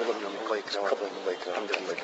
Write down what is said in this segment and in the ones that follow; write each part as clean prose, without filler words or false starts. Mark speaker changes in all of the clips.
Speaker 1: الله يكرمك. الحمد لله.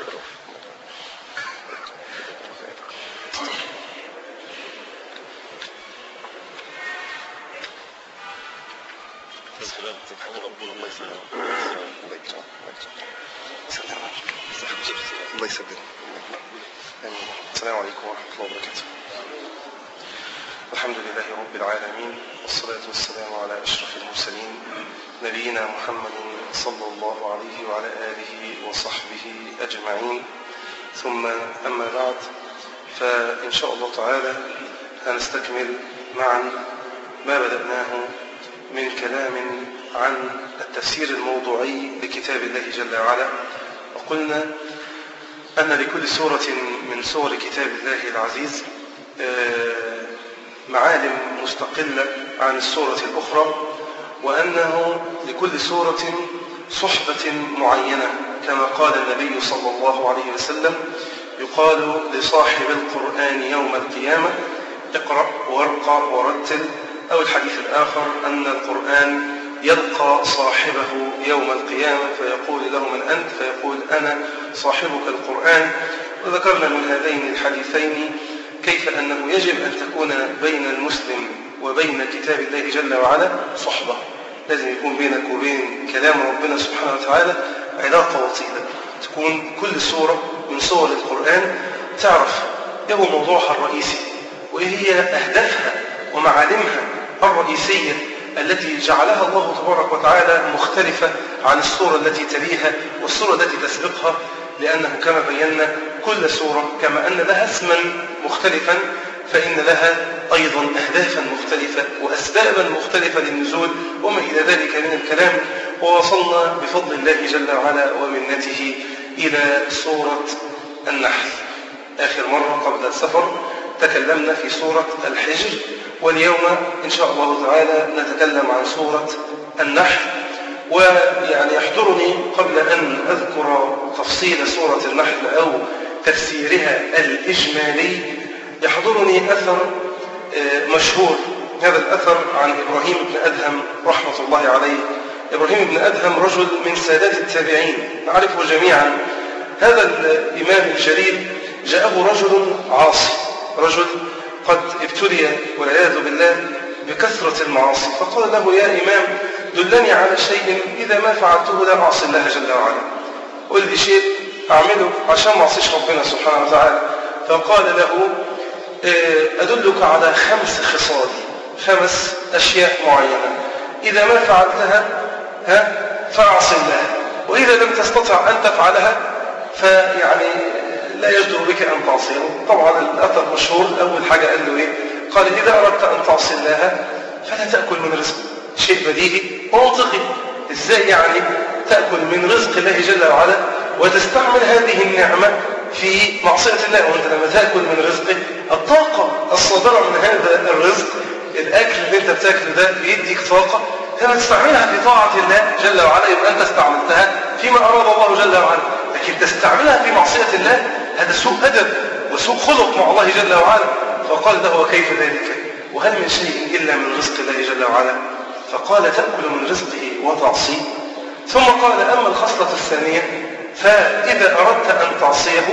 Speaker 1: الله يسلمك. السلام عليكم ورحمة الله وبركاته. الحمد لله رب العالمين، والصلاة والسلام على أشرف المرسلين نبينا محمد صلى الله عليه وعلى آله وصحبه أجمعين، ثم أما بعد، فإن شاء الله تعالى هنستكمل معا ما بدأناه من كلام عن التفسير الموضوعي لكتاب الله جل وعلا. وقلنا أن لكل سورة من سور كتاب الله العزيز معالم مستقلة عن السورة الأخرى، وأنه لكل سورة صحبة معينة، كما قال النبي صلى الله عليه وسلم: يقال لصاحب القرآن يوم القيامة: اقرأ وارقى ورتل. أو الحديث الآخر أن القرآن يلقى صاحبه يوم القيامة فيقول له: من أنت؟ فيقول: أنا صاحبك القرآن. وذكرنا من هذين الحديثين كيف أنه يجب أن تكون بين المسلم وبين كتاب الله جل وعلا صحبة، لازم يكون بينك وبين كلام ربنا سبحانه وتعالى علاقة وطيدة، تكون كل سورة من سور القرآن تعرف إيه هو موضوعها الرئيسي، وإيه هي أهدافها ومعالمها الرئيسية التي جعلها الله تبارك وتعالى مختلفة عن السورة التي تليها والسورة التي تسبقها، لأنه كما بينا كل سورة كما أن لها اسما مختلفا فإن لها أيضا أهدافا مختلفة وأسبابا مختلفة للنزول وما إلى ذلك من الكلام. ووصلنا بفضل الله جل وعلا ومنته إلى سورة النحل. آخر مرة قبل السفر تكلمنا في سورة الحجر، واليوم إن شاء الله تعالى نتكلم عن سورة النحل. ويعني يحضرني قبل أن أذكر تفصيل سورة النحل أو تفسيرها الإجمالي، يحضرني أثر مشهور. هذا الأثر عن إبراهيم بن أدهم رحمة الله عليه. إبراهيم بن أدهم رجل من سادات التابعين نعرفه جميعا. هذا الإمام الجليل جاءه رجل عاصي، رجل قد ابتلي والعياذ بالله بكثرة المعاصي، فقال له: يا إمام، دلني على شيء إذا ما فعلته لا أعصي الله جل وعلا، قل لي شيء أعمله عشان ما أعصيش ربنا سبحانه وتعالى. فقال له: أدلك على 5 خصال، 5 أشياء معينة، إذا ما فعلتها فأعصي الله، وإذا لم تستطع أن تفعلها فيعني لا يجدر بك أن تعصيه. طبعا الأثر مشهور. أول حاجة قال له إيه؟ قال: إذا أردت أن تعصي الله فلا تأكل من رزقه. شيء بديهي ومنطقي، إزاي يعني تأكل من رزق الله جل وعلا وتستعمل هذه النعمة في معصية الله؟ وأنت لما تأكل من رزقه الطاقة الصادرة من هذا الرزق، الأكل اللي أنت بتأكله ده بيديك طاقة، لما تستعملها في طاعة الله جل وعلا يبقى أنت استعملتها فيما أراد الله جل وعلا. لكن تستعملها في معصية الله هذا سوء أدب وسوء خلق مع الله جل وعلا. فقال له: وكيف ذلك؟ وهل من شيء إلا من رزق الله جل وعلا؟ فقال: تأكل من رزقه وتعصيه. ثم قال: أما الخصلة الثانية، فإذا أردت أن تعصيه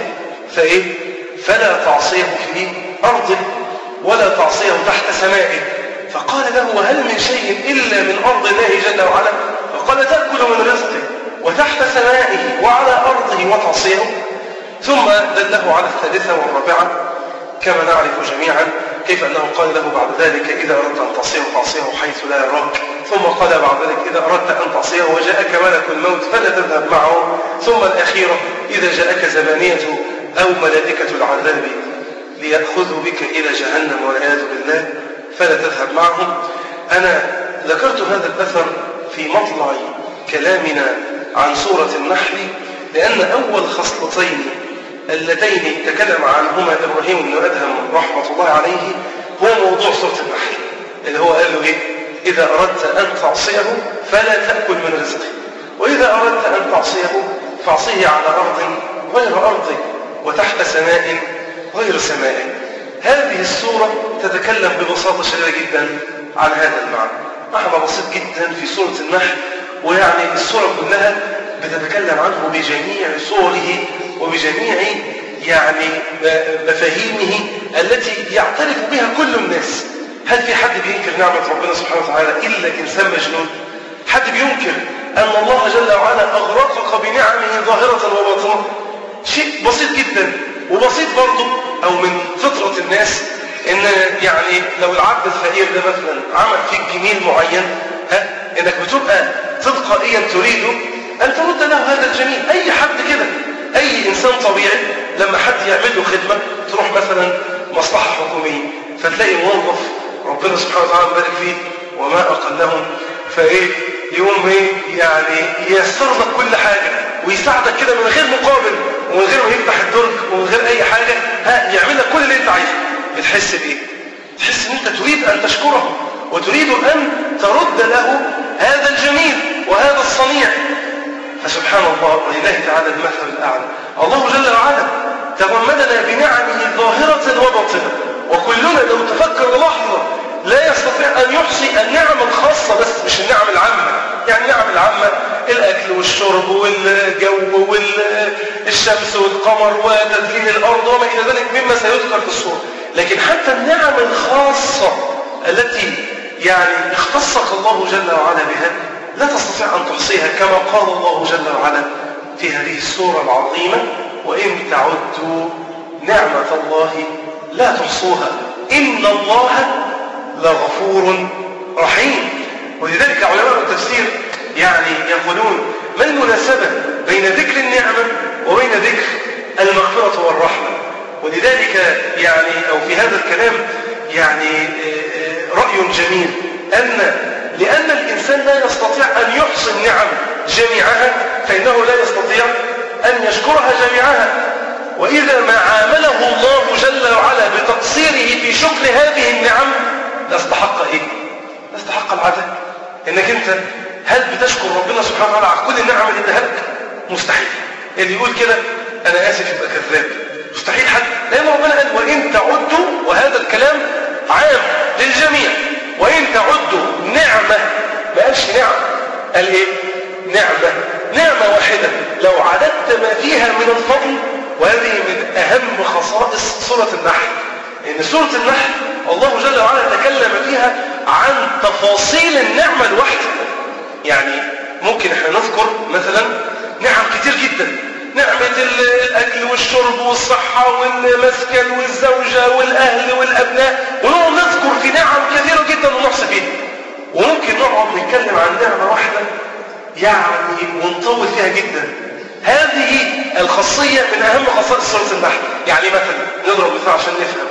Speaker 1: فلا تعصيه في أرضه ولا تعصيه تحت سمائه. فقال له: وهل من شيء إلا من أرض الله جل وعلا؟ فقال: تأكل من رزقه وتحت سمائه وعلى أرضه وتعصيه. ثم دله على الثالثة والرابعة كما نعرف جميعا، كيف أنه قال له بعد ذلك: إذا أردت أن تعصيه تعصيه حيث لا يراك. ثم قال بعد ذلك: إذا أردت أن تعصيه وجاءك ملك الموت فلا تذهب معه. ثم الأخيرة: إذا جاءك زبانية أو ملائكة العذاب ليأخذوا بك إلى جهنم والعياذ بالله فلا تذهب معهم. أنا ذكرت هذا الأثر في مطلع كلامنا عن سورة النحل، لأن أول خصلتين اللتين تكلم عنهما إبراهيم بن أدهم رحمة الله عليه هو موضوع سورة النحل، اللي هو قال له إيه؟ إذا أردت أن تعصيه فلا تأكل من رزقه، وإذا أردت أن تعصيه فاعصيه على أرض غير أرضه وتحت سماء غير سمائه. هذه السورة تتكلم ببساطة شديدة جدا عن هذا المعنى. معنى بسيط جدا في سورة النحل، ويعني السورة كلها بتتكلم عنه بجميع صوره وبجميع يعني مفاهيمه التي يعترف بها كل الناس. هل في حد بينكر نعمة ربنا سبحانه وتعالى إلا إنسان مجنون؟ حد بينكر أن الله جل وعلا أغرقك بنعمه ظاهرة وباطنة؟ شيء بسيط جدا. وبسيط برضه أو من فطرة الناس إن يعني لو العبد الفقير ده مثلا عمل فيك جميل معين، إنك بتبقى تلقائيا تريد أن ترد له هذا الجميل. أي حد كده، أي إنسان طبيعي لما حد يعمل له خدمة، تروح مثلا مصلحة حكومية فتلاقي موظف ربنا سبحانه وتعالى يبارك فيه وما أقلهم، فإيه يوم يعني ييسر لك كل حاجة ويساعدك كده من غير مقابل ومن غير ما يفتح الدرج ومن غير أي حاجة، يعمل لك كل اللي أنت عايزه. بتحس بإيه؟ تحس إن أنت تريد أن تشكره وتريد أن ترد له هذا الجميل وهذا الصنيع. فسبحان الله ولله تعالى المثل الأعلى. الله جل وعلا تغمدنا بنعمه ظاهرة وباطنة، وكلنا لو تفكر لحظة لا يستطيع أن يحصي النعم الخاصة بس، مش النعم العامة. يعني النعم العامة الأكل والشرب والجو والشمس والقمر وتدليل الأرض وما إلى ذلك مما سيذكر في السورة. لكن حتى النعم الخاصة التي يعني اختصك الله جل وعلا بها لا تستطيع أن تحصيها، كما قال الله جل وعلا في هذه السورة العظيمة: وإن تعدوا نعمة الله لا تحصوها إن الله لغفور رحيم. ولذلك علماء التفسير يعني يقولون: ما المناسبة بين ذكر النعمة وبين ذكر المغفرة والرحمة؟ ولذلك يعني أو في هذا الكلام يعني رأي جميل، لأن الإنسان لا يستطيع أن يحصي النعم جميعها، فإنه لا يستطيع أن يشكرها جميعها. وإذا ما عامله الله جل وعلا بتقصيره في شكر هذه النعم لاستحق إيه؟ لاستحق العذاب. إنك أنت هل بتشكر ربنا سبحانه وتعالى على كل النعم اللي اداها لك؟ مستحيل. اللي يقول كده أنا آسف يبقى كذاب. مستحيل حد، لأن ربنا قال: وإن تعدوا، وهذا الكلام عام للجميع. وإن تعدوا نعمة، ما قالش نعم، قال إيه؟ نعمة واحدة لو عددت ما فيها من الفضل. وهذه من أهم خصائص سورة النحل، إن سورة النحل الله جل وعلا تكلم فيها عن تفاصيل النعمة الواحدة. يعني ممكن احنا نذكر مثلا نعم كتير جدا، نعمة الأكل والشرب والصحة والمسكن والزوجة والأهل والأبناء، ونقعد نذكر في نعم كثيرة جدا ونحصي فيها. وممكن نقعد نتكلم عن نعمة واحدة يعني ونطول فيها جدا. هذه الخاصية من أهم خصائص سورة النحل. يعني مثلا نضرب مثال عشان نفهم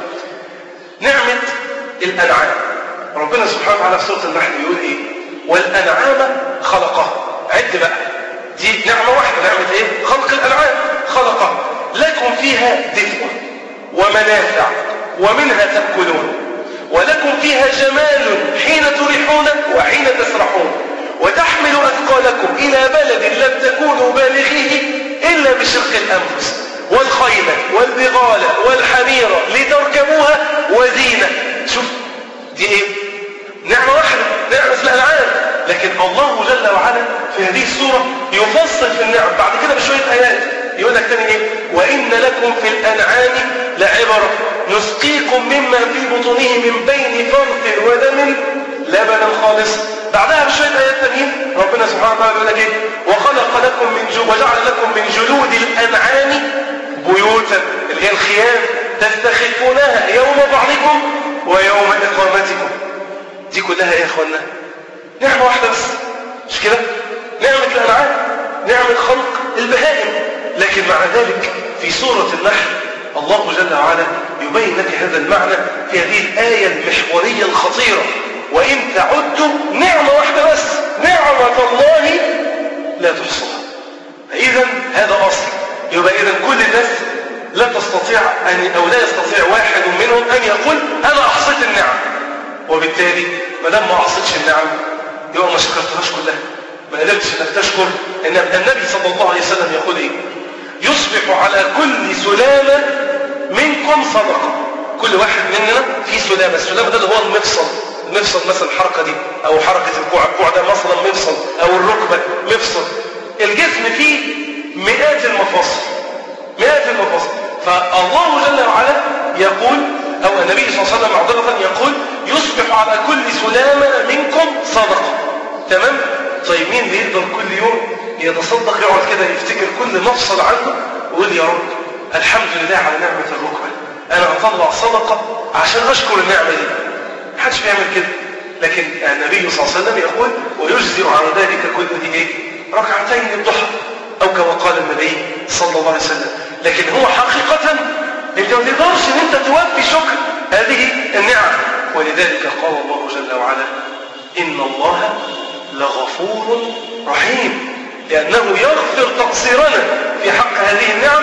Speaker 1: نعمة الأنعام. ربنا سبحانه وتعالى في سورة النحل يقول إيه؟ والأنعام خلقها. عد بقى، دي نعمة واحدة. نعمة إيه؟ خلق الأنعام. خلقها لكم فيها دفء ومنافع ومنها تأكلون ولكم فيها جمال حين تريحون وحين تسرحون وتحمل أثقالكم إلى بلد لم تكونوا بالغيه إلا بشق الأنفس والخيل والبغال والحمير لتركبوها وزينة. شوف دي إيه؟ نعمة واحدة، نعمة الأنعام. لكن الله جل وعلا في هذه السورة يفصل في النعم بعد كده بشوية آيات. يقول لك تاني إيه؟ وإن لكم في الأنعام لعبرة نسقيكم مما في بطونه من بين فرث ودم لبنا خالص. بعدها بشوية آيات تانيين ربنا سبحانه وتعالى يقول لك إيه؟ وخلق لكم وجعل لكم من جلود الأنعام بيوتا، اللي هي الخيام، تستخفونها يوم بعضكم ويوم إقامتكم. دي كلها يا إخوانا نعمة واحدة بس، مش كده؟ نعمة الأنعام، نعمة خلق البهائم. لكن مع ذلك في سورة النحل الله جل وعلا يبين لك هذا المعنى في هذه الآية المحورية الخطيرة: وإن تعدوا نعمة واحدة بس، نعمة الله لا تحصوها. إذن هذا أصل. يبقى إذن كل الناس لا تستطيع أو لا يستطيع واحد منهم أن يقول أنا أحصيت النعم. وبالتالي ما دام ما أحصيتش النعم يبقى ما شكرتهاش كلها، ما قدرتش أنك تشكر. إن النبي صلى الله عليه وسلم يقول إيه؟ يصبح على كل سلامة منكم صدقة. كل واحد مننا في سلامة. السلامة ده اللي هو المفصل مثلا الحركة دي أو حركة الكوع ده مثلا مفصل، أو الركبة مفصل. الجسم فيه مئات المفاصل، مئات المفاصل. فالله جل وعلا يقول، أو النبي صلى الله عليه وسلم معذرة يقول: يصبح على كل سلامة منكم صدقة. تمام؟ طيب مين بيقدر كل يوم يتصدق، يقعد كده يفتكر كل مفصل عنده ويقول: يا رب الحمد لله على نعمة الركبة، أنا هطلع صدقة عشان أشكر النعمة دي. محدش بيعمل كده. لكن النبي صلى الله عليه وسلم يقول: ويجزئ عن ذلك كله إيه؟ ركعتين الضحى، أو كما قال النبي صلى الله عليه وسلم. لكن هو حقيقة أنت ما تقدرش أن أنت توفي شكر هذه النعم. ولذلك قال الله جل وعلا: إن الله لغفور رحيم، لأنه يغفر تقصيرنا في حق هذه النعم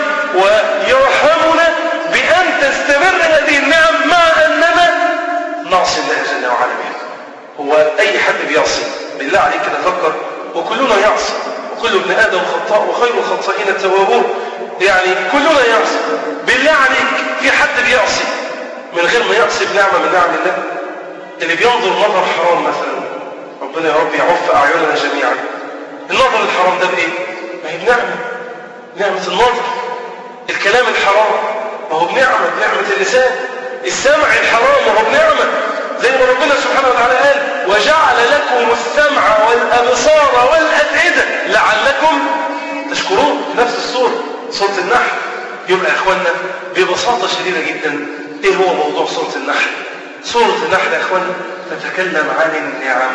Speaker 1: ويرحمنا بأن تستمر هذه النعم مع أننا نعصي الله جل وعلا بها. هو أي حد بيعصي؟ بالله عليك كده فكر، وكلنا يعصي، وكل ابن آدم خطاء وخير الخطائين التوابون. يعني كلنا يعصي. بالله عليك في حد بيعصي من غير ما يعصي بنعمة من نعم الله؟ اللي بينظر نظر حرام مثلا، ربنا يا رب يعف أعيننا جميعا. النظر الحرام ده بإيه؟ ما هي بنعمة، نعمة النظر. الكلام الحرام ما هو بنعمة، نعمة اللسان. السمع الحرام ما هو بنعمة، زي ما ربنا سبحانه وتعالى قال: وجعل لكم السمع والأبصار والأفئدة لعلكم تشكرون. في نفس السورة، سورة النحل. يبقى يا إخواننا ببساطة شديدة جدا، إيه هو موضوع سورة النحل؟ سورة النحل يا إخواننا تتكلم عن النعم،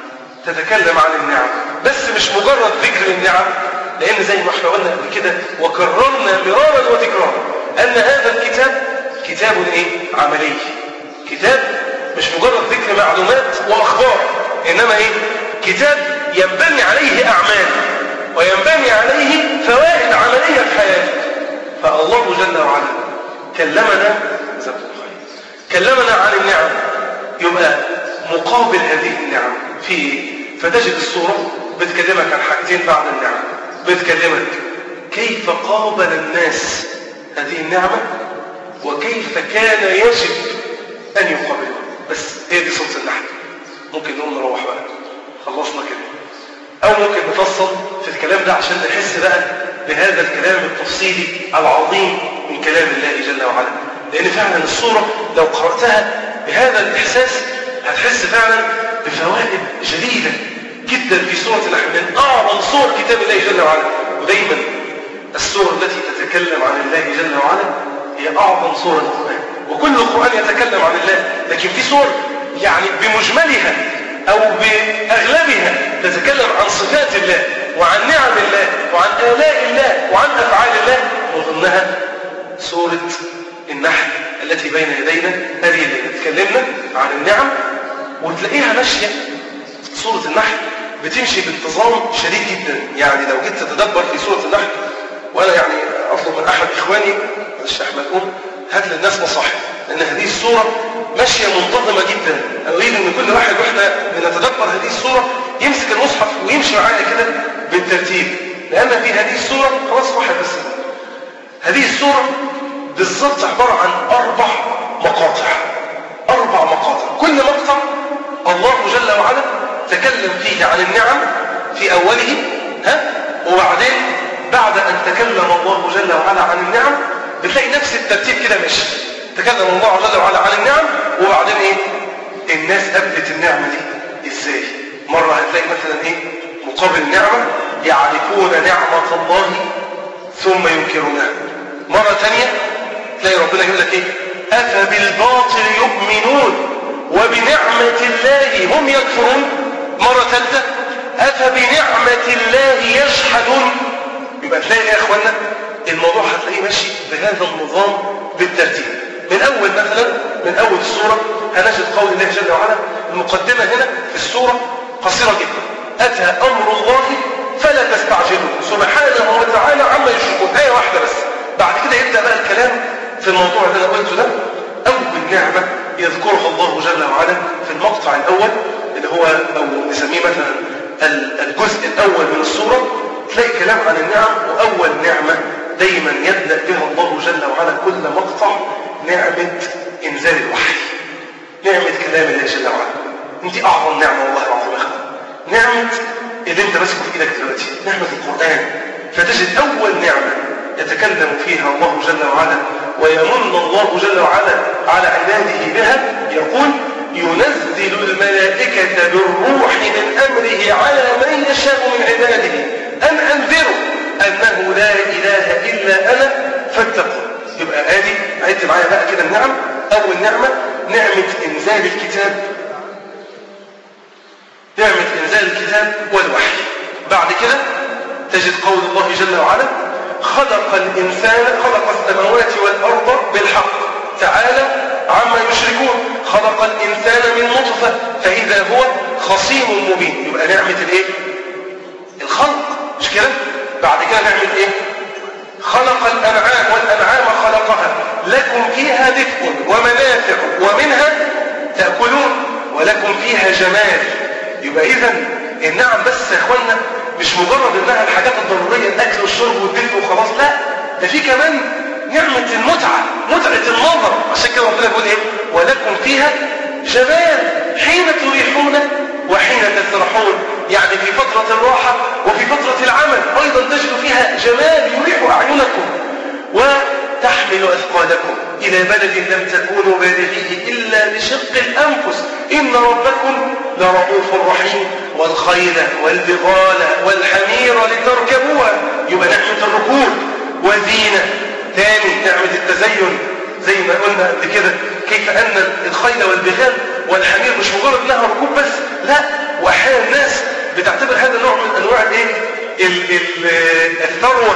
Speaker 1: تتكلم عن النعم، بس مش مجرد ذكر النعم، لأن زي ما احنا قلنا قبل كده وكررنا مرارا وتكرارا أن هذا الكتاب كتاب إيه؟ عملي. كتاب مش مجرد ذكر معلومات وأخبار، إنما إيه؟ كتاب ينبني عليه أعمال وينبني عليه فوائد عملية في حياتك. فالله جل وعلا كلمنا عن النعم. يبقى مقابل هذه النعم في فتجد الصورة بتكلمك عن حاجتين بعد النعم. بتكلمك كيف قابل الناس هذه النعمة وكيف كان يجب أن يقابلها. بس هي دي صورة النحل. ممكن نقوم نروح بقى، خلصنا كده، أو ممكن نفصل في الكلام ده عشان نحس بقى بهذا الكلام التفصيلي العظيم من كلام الله جل وعلا. لأن فعلا الصورة لو قرأتها بهذا الإحساس هتحس فعلا بفوائد جديدة جدا في سورة النحل، من أعظم صور كتاب الله جل وعلا. ودايما السور التي تتكلم عن الله جل وعلا هي أعظم سورة القرآن، وكل القرآن يتكلم عن الله، لكن في سور يعني بمجملها أو بأغلبها تتكلم عن صفات الله وعن نعم الله وعن آلاء الله وعن أفعال الله، من ضمنها سورة النحل التي بين يدينا. هذه اللي تكلمنا عن النعم، وتلاقيها ماشية سورة النحل بتمشي بانتظام شديد جدا. يعني لو جيت تتدبر في سورة النحل، وأنا يعني أطلب من أحد إخواني الشيخ أحمد هات للناس مصاحف، لأن هذه السورة ماشية منتظمة جدا. أنا أريد أن كل واحد وإحنا بنتدبر هذه السورة يمسك المصحف ويمشي معايا كده بالترتيب، لأن في هذه السورة خلاص واحد بس. هذه السورة بالضبط عبارة عن 4 مقاطع. 4 مقاطع، كل مقطع الله جل وعلا تكلم فيه عن النعم في أوله، وبعدين بعد أن تكلم الله جل وعلا عن النعم بتلاقي نفس الترتيب كده ماشي. تكلم الله جل وعلا عن النعم، وبعدين إيه؟ الناس قبلت النعمة دي إزاي؟ مرة هتلاقي مثلا إيه؟ مقابل النعمة يعرفون نعمة الله ثم ينكرونها. مرة ثانية تلاقي ربنا يقول لك إيه؟ أفبالباطل يؤمنون وبنعمة الله هم يكفرون. مرة ثالثة أفبنعمة الله يجحدون. يبقى تلاقي يا إخوانا الموضوع هتلاقيه ماشي بهذا النظام بالترتيب. من أول مثلا من أول السورة هنجد قول الله جل وعلا. المقدمة هنا في السورة قصيرة جدا: أتى أمر الله فلا تستعجلوا سبحانه وتعالى عما يشركون. آية واحدة بس. بعد كده يبدأ بقى الكلام في الموضوع اللي أنا قلته ده. أول نعمة يذكرها الله جل وعلا في المقطع الأول اللي هو أو نسميه مثلا الجزء الأول من السورة، تلاقي كلام عن النعم. وأول نعمة دايما يبدأ بها الله جل وعلا كل مقطع نعمة إنزال الوحي، نعمة كلام الله جل وعلا. انت أعظم نعمة والله العظيم يا أخوان، نعمة اللي انت ماسكه في ايدك دلوقتي، نعمة القرآن. فتجد أول نعمة يتكلم فيها الله جل وعلا ويمن الله جل وعلا على عباده بها، يقول: ينزل الملائكة بالروح من أمره على من يشاء من عباده أن أنذروا أنه لا إله إلا أنا فاتقوا. يبقى آدي عدت معايا بقى كده النعم. أول نعمة نعمة إنزال الكتاب، نعمة إنزال الكتاب والوحي. بعد كده تجد قول الله جل وعلا: خلق الإنسان، خلق السماوات والأرض بالحق تعالى عما يشركون، خلق الإنسان من نطفة فإذا هو خصيم مبين. يبقى نعمة الإيه؟ الخلق، مش كده؟ بعد كده نعمة إيه؟ خلق الأنعام والأنعام خلقها لكم فيها دفء ومنافع ومنها تأكلون ولكم فيها جمال. يبقى إذن النعم بس يا إخوانا مش مجرد إنها الحاجات الضرورية، الأكل والشرب والدفء وخلاص، لا، ده في كمان نعمة المتعة، متعة النظر. عشان كده ربنا يقول إيه؟ ولكم فيها جمال حين تريحون وحين تسرحون. يعني في فترة الراحة وفي فترة العمل أيضا تجد فيها جمال يريح أعينكم. وتحمل أثقالكم إلى بلد لم تكونوا بالغيه إلا بشق الأنفس إن ربكم لرؤوف رحيم. والخيل والبغال والحمير لتركبوها. يبقى نعمة الركوب وزينة. ثاني نعمة التزين، زي ما قلنا قبل كده كيف أن الخيل والبغال والحمير مش مجرد انها ركوب بس، لا، واحيانا الناس بتعتبر هذا نوع من انواع الثروه.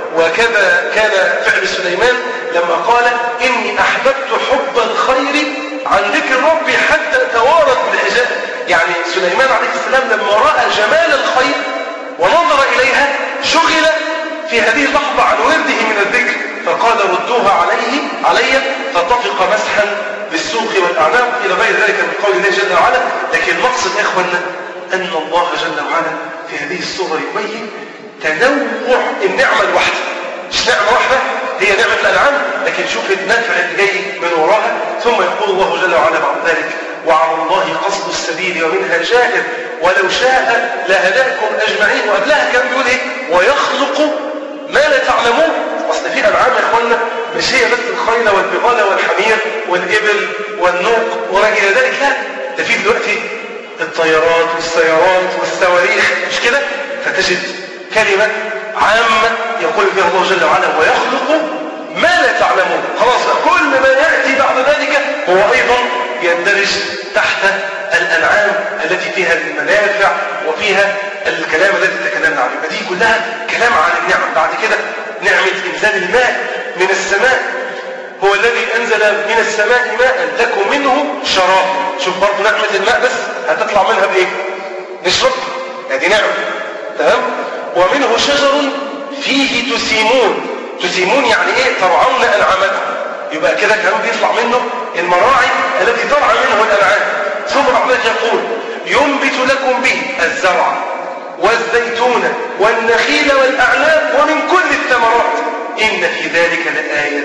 Speaker 1: وكذا كان فعل سليمان لما قال: اني احببت حب الخير عن ذكر ربي حتى توارت بالحجاب. يعني سليمان عليه السلام لما راى جمال الخير ونظر اليها شغل في هذه اللحظه عن ورده من الذكر، فقال: ردوها علي فطفق مسحا بالسوق والأعناق إلى غير ذلك من قول الله جل وعلا. لكن المقصد يا إخوانا أن الله جل وعلا في هذه الصورة يبين تنوع النعمة الواحدة. مش نعمة واحدة هي نعمة الأنعام، لكن شوف النفع اللي جاي من وراها. ثم يقول الله جل وعلا بعد ذلك: وعلى الله قصد السبيل ومنها جائر ولو شاء لهداكم أجمعين. وقبلها كان بيقول إيه؟ ويخلق ما لا تعلمون. أصل في أنعام يا إخوانا مش هي بس الخيل والبغال والحمير والإبل والنوق وما إلى ذلك، لا، ده في دلوقتي الطيارات والسيارات والصواريخ، مش كده؟ فتجد كلمة عامة يقول فيها الله جل وعلا: ويخلق ما لا تعلمون. خلاص كل ما يأتي بعد ذلك هو أيضا يندرج تحت الأنعام التي فيها المنافع وفيها الكلام الذي تكلمنا عنه. دي كلها كلام عن النعم. بعد كده نعمة إنزال الماء من السماء. هو الذي أنزل من السماء ماء لكم منه شراب. شوف برضو نعمة الماء بس هتطلع منها بإيه؟ نشرب، هذه نعمة، تمام؟ ومنه شجر فيه تسيمون. تسيمون يعني إيه؟ ترعون أنعامكم. يبقى كده كمان بيطلع منه المراعي التي ترعى منه الأنعام. ثم بعد ذلك يقول: ينبت لكم به الزرع والزيتون والنخيل والأعناب ومن كل الثمرات إن في ذلك لآية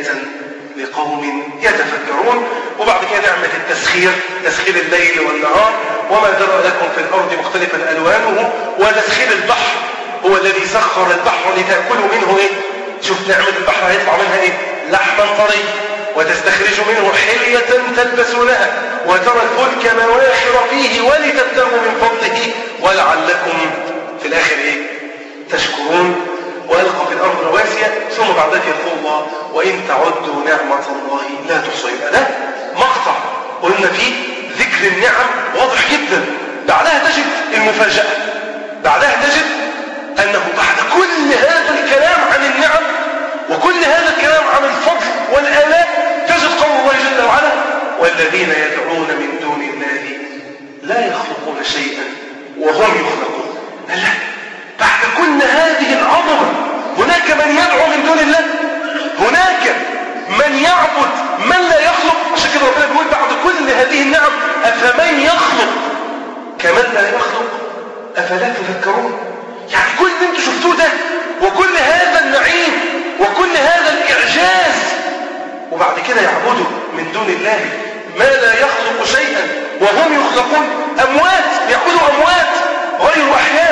Speaker 1: لقوم يتفكرون. وبعد كده نعمة التسخير، تسخير الليل والنهار، وما ذرأ لكم في الأرض مختلفا ألوانه، وتسخير البحر. هو الذي سخر البحر لتأكلوا منه إيه؟ شوف نعمة البحر هيطلع منها إيه؟ لحما طري، وتستخرجوا منه حلية تلبسونها، وترى الفلك مواخر فيه ولتبتغوا من فضله ولعلكم في الآخر إيه؟ تشكرون. وألقى في الأرض رواسي. ثم بعد ذلك يقول الله: وإن تعدوا نعمة الله لا تحصوها. ده مقطع قلنا فيه ذكر النعم واضح جدا. بعدها تجد المفاجأة، بعدها تجد أنه بعد كل هذا الكلام عن النعم وكل هذا الكلام عن الفضل والآلاء تجد قول الله جل وعلا: والذين يدعون من دون الله لا يخلقون شيئا وهم يخلقون. لا، بعد كل هذه العظمة هناك من يدعو من دون الله، هناك من يعبد من لا يخلق. عشان كده ربنا بيقول بعد كل هذه النعم: أفمن يخلق كمن لا يخلق أفلا تذكرون. يعني كل اللي انتوا شفتوه ده وكل هذا النعيم وكل هذا الإعجاز، وبعد كده يعبدوا من دون الله ما لا يخلق شيئا وهم يخلقون. أموات، يعبدوا أموات غير أحياء،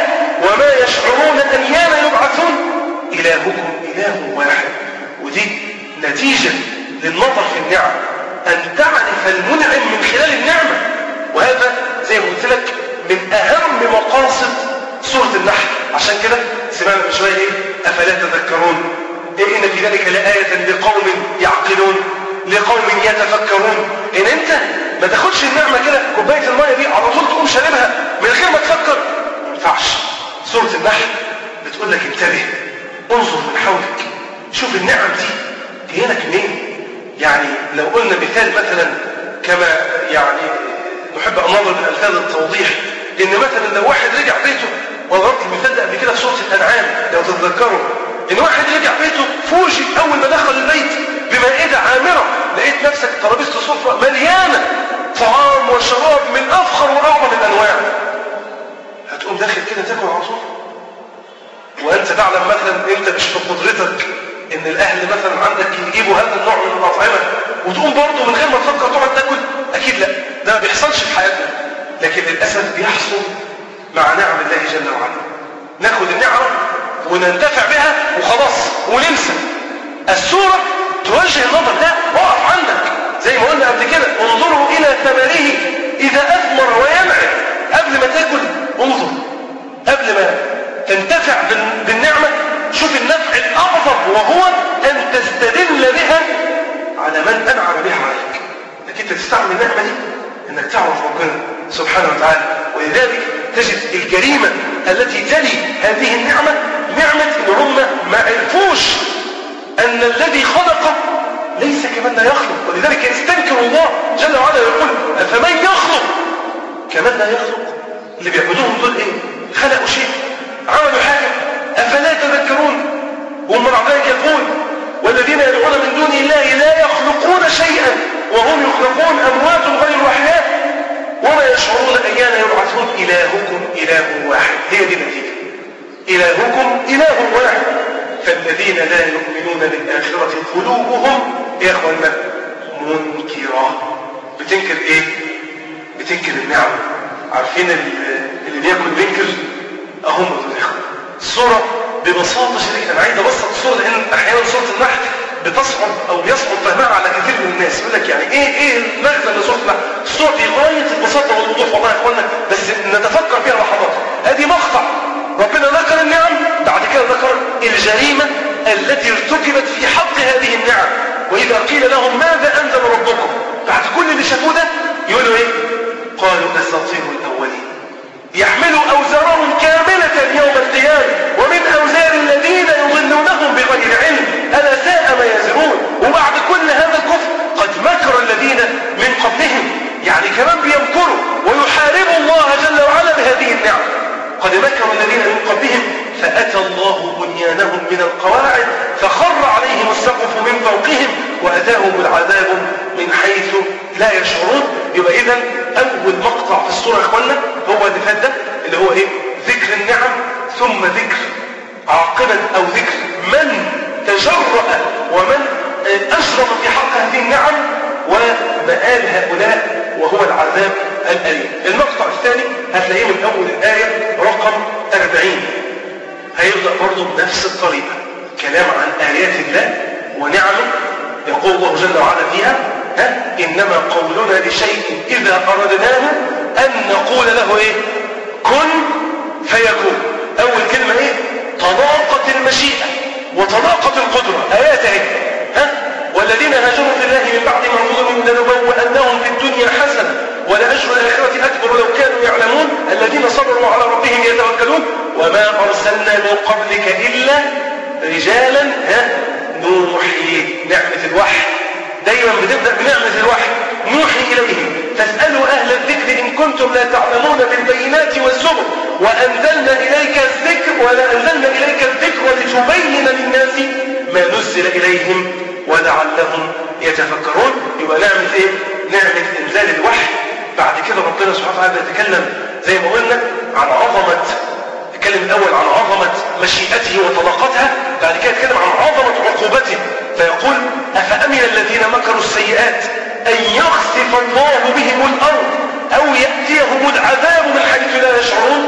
Speaker 1: وما يشعرون أيان يبعثون إلهكم إله واحد. ودي نتيجة للنظر في النعم، أن تعرف المنعم من خلال النعمة. وهذا زي ما قلت لك من أهم مقاصد سورة النحل. عشان كده سمعنا من شوية إيه؟ أفلا تذكرون؟ إن في ذلك لآية لقوم يعقلون لقوم يتفكرون. إن أنت ما تاخدش النعمة كده كوباية المية دي على طول تقوم شاربها من غير ما تفكر، ما ينفعش. سورة النحل بتقول لك انتبه، انظر من حولك، شوف النعم دي جايه لك منين. يعني لو قلنا مثال مثلا، كما يعني نحب أن نضرب الأمثال للتوضيح، إن مثلا لو واحد رجع بيته، وضربت المثال ده قبل كده في سورة الأنعام لو تتذكروا، إن واحد رجع بيته فوجئ أول ما دخل البيت بمائدة عامرة، لقيت نفسك ترابيزة السفرة مليانة طعام وشراب من أفخر وأعظم الأنواع. هتقوم داخل كده تاكل على طول؟ وأنت تعلم مثلا أنت مش في قدرتك إن الأهل مثلا عندك يجيبوا هذا النوع من الأطعمة وتقوم برضه من غير ما تفكر تقعد تاكل؟ أكيد لا، ده ما بيحصلش في حياتنا. لكن للأسف بيحصل مع نعم الله جل وعلا. ناخد النعمة وننتفع بها وخلاص وننسى. السورة توجه النظر، ده اقف عندك زي ما قلنا قبل كده، انظروا إلى ثمره إذا أثمر وينعم. قبل ما تاكل انظر، قبل ما تنتفع بالنعمة شوف النفع الأعظم، وهو أن تستدل بها على من أنعم بها عليك. لكن أنت تستعمل النعمة دي أنك تعرف ربنا سبحانه وتعالى. ولذلك تجد الجريمة التي تلي هذه النعمة، نعمة إن هم ما عرفوش أن الذي خلق ليس كمن لا يخلق. ولذلك يستنكر الله جل وعلا يقول فمن يخلق كمن لا يخلق. اللي بيعبدوهم دول إيه؟ خلقوا شيء، عملوا حاجة، أفلا تذكرون؟ وهم بعد ذلك يقول والذين يدعون من دون الله لا يخلقون شيئا وهم يخلقون، أموات غير أحياء وما يشعرون أيان يبعثون. إلهكم إله واحد. هي دي النتيجة، إلهكم إله واحد. فالذين لا يؤمنون بالآخرة قلوبهم يا أخوانا منكرة. بتنكر إيه؟ بتنكر النعم. عارفين اللي بياكل بينكر؟ أهم دول. الصورة ببساطة شديدة، أنا عايز أبسط الصورة لأن أحيانا صورة النحل بتصعب أو بيصعب فهمها على كثير من الناس. يقول لك يعني إيه المغزى من صورة النحل؟ الصورة في غاية البساطة والوضوح والله يا إخوانا، بس نتفكر فيها لحظات. هذه مقطع ربنا ذكر النعم، بعد كده ذكر الجريمة التي ارتكبت في حق هذه النعم. وإذا قيل لهم ماذا أنزل ربكم، بعد كل اللي شافوه ده يقولوا إيه؟ قالوا أساطير الأولين يحملوا أوزارهم كاملة يوم القيامة ومن أوزار الذين يضلونهم بغير علم ألا ساء ما يزرون. وبعد كل هذا الكفر قد مكر الذين من قبلهم، يعني كمان بيمكروا ويحاربوا الله جل وعلا بهذه النعم. قد مكر الذين من قبلهم فأتى الله بنيانهم من القواعد فخر عليهم السقف من فوقهم وأتاهم العذاب من حيث لا يشعرون. يبقى إذن أول مقطع في السورة يا إخوانا هو اللي فات ده، اللي هو إيه؟ ذكر النعم، ثم ذكر عاقبة أو ذكر من تجرأ ومن أشرف في حق هذه النعم ومآل هؤلاء وهو العذاب الأليم. المقطع الثاني هتلاقيه من أول الآية رقم 40، هيبدأ برضه بنفس الطريقة، كلام عن آيات الله ونعمه. يقول الله جل وعلا فيها إنما قولنا لشيء إذا أردناه أن نقول له إيه؟ كن فيكون. أول كلمة إيه؟ طلاقة المشيئة وطلاقة القدرة. آيات إيه؟ والذين هاجروا في الله من بعد ما ظلموا لنبوئنهم في الدنيا حسنة ولأجر الآخرة أكبر لو كانوا يعلمون الذين صبروا على ربهم يتوكلون وما أرسلنا من قبلك إلا رجالا نوحي. نعمة الوحي دايما بتبدأ بنعمة الوحي، نوحي إليهم فاسألوا أهل الذكر إن كنتم لا تعلمون بالبينات والزبر وأنزلنا إليك الذكر لتبين للناس ما نزل إليهم ولعلهم يتفكرون. يبقى نعمة إيه؟ نعمة إنزال الوحي. بعد كده ربنا سبحانه وتعالى يتكلم زي ما قلنا عن عظمة، يتكلم الأول عن عظمة مشيئته وطلاقتها، بعد كده يتكلم عن عظمة عقوبته فيقول أفأمن الذين مكروا السيئات أن يخسف الله بهم الأرض أو يأتيهم العذاب من حيث لا يشعرون.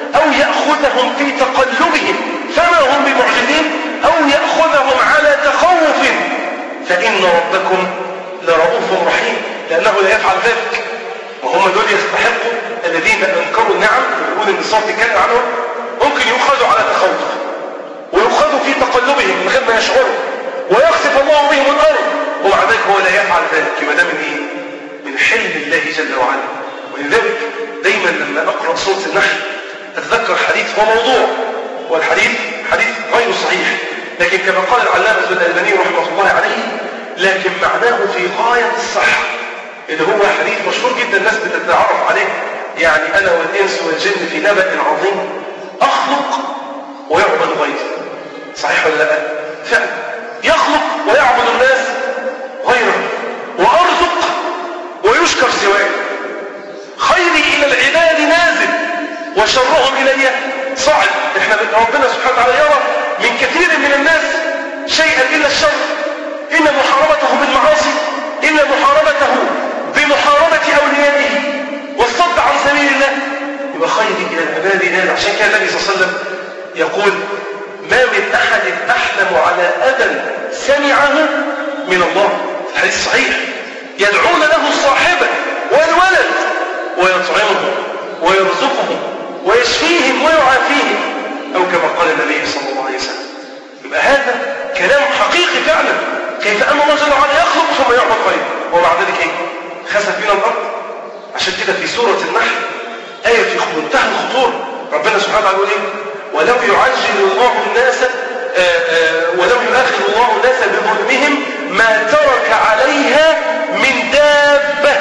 Speaker 1: أو يأخذهم في تقلبهم فما هم بمعجزين أو يأخذهم على تخوف فإن ربكم لرؤوف رحيم، لأنه لا يفعل ذلك. وهم دول يستحقوا الذين أنكروا النعم ويقول إن الصوت يتكلم عنهم ممكن يؤخذوا على تخوف ويؤخذوا في تقلبهم من غير ما يشعروا ويخسف الله بهم الأرض، ومع ذلك هو لا يفعل ذلك. يبقى ده من إيه؟ من حلم الله جل وعلا. ولذلك دايما لما أقرأ سورة النحل أتذكر حديث هو موضوع، والحديث حديث غير صحيح، لكن كما قال العلامة الألباني رحمه الله عليه لكن معناه في غاية الصحة، اللي هو حديث مشهور جدا الناس بتتعرف عليه، يعني أنا والإنس والجن في نبأ عظيم أخلق ويعبد غيري. صحيح ولا لا؟ فعلا يخلق ويعبد الناس غيره، وأرزق ويشكر سواه، خيري إلى العباد نازل وشرهم إلي صعد. احنا ربنا سبحانه وتعالى يرى من كثير من الناس شيئا إلا الشر، إن محاربته بالمعاصي، إن محاربته بمحاربة أوليائه والصد عن سبيل الله. يبقى خيري إلى العباد نازل. عشان كان النبي صلى الله عليه وسلم يقول ما من أحد أحلم على أذى سمعه من الله، الحديث صحيح، يدعون له الصاحبة والولد ويطعمهم ويرزقهم ويشفيهم ويعافيهم، أو كما قال النبي صلى الله عليه وسلم. يبقى هذا كلام حقيقي فعلا، كيف أن الله جل وعلا يخلق ثم يعبد غيره، ومع ذلك إيه؟ خسف بنا الأرض. عشان كده في سورة النحل آية في منتهى الخطورة، ربنا سبحانه وتعالى يقول إيه؟ ولو يعجل الله الناس ولو يؤاخذ الله الناس بظلمهم ما ترك عليها من دابة.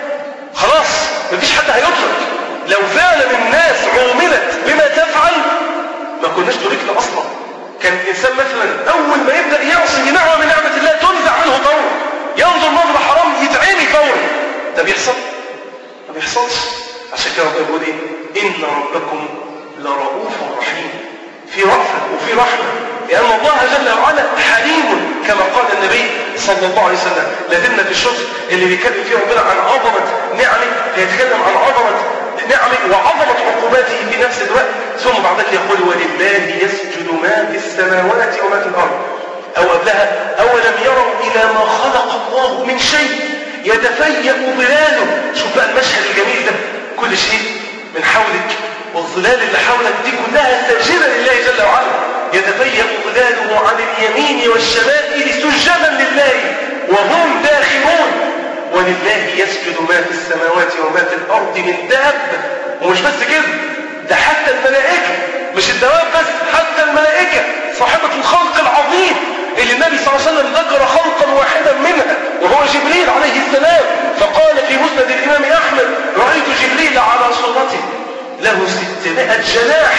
Speaker 1: خلاص مفيش حد هيترك. لو فعلا الناس عوملت بما تفعل ما كناش تركنا أصلا. كان الإنسان مثلا أول ما يبدأ يعصي بنعمة من نعمة الله تنزع عنه فورا، ينظر نظرة حرام يتعمي فورا. ده بيحصل؟ ما بيحصلش. عشان كده ربنا بيقول إيه؟ إن ربكم لرؤوف رحيم، في رأفة وفي رحمة، لأن الله جل وعلا حليم كما قال النبي صلى الله عليه وسلم. لازلنا في الشطر اللي بيتكلم فيه ربنا عن عظمة نعمه، هيتكلم عن عظمة نعمه وعظمة عقوباته في نفس الوقت، ثم بعد ذلك يقول ولله يسجد ما في السماوات وما في الأرض. أو قبلها أولم يروا إلى ما خلق الله من شيء يتفيأ ظلاله. شوف بقى المشهد الجميل ده، كل شيء من حولك والظلال اللي حولك دي كلها ساجدة لله جل وعلا، يتفيأ ظلاله عن اليمين والشمائل سجدا لله وهم داخلون. ولله يسجد ما في السماوات وما في الأرض من دابة. ومش بس كده، ده حتى الملائكة، مش الدواب بس، حتى الملائكة صاحبة الخلق العظيم اللي النبي صلى الله عليه وسلم ذكر خلقا واحدا منها وهو جبريل عليه السلام، فقال في مسند الإمام أحمد رأيت جبريل على صورته له 600 جناح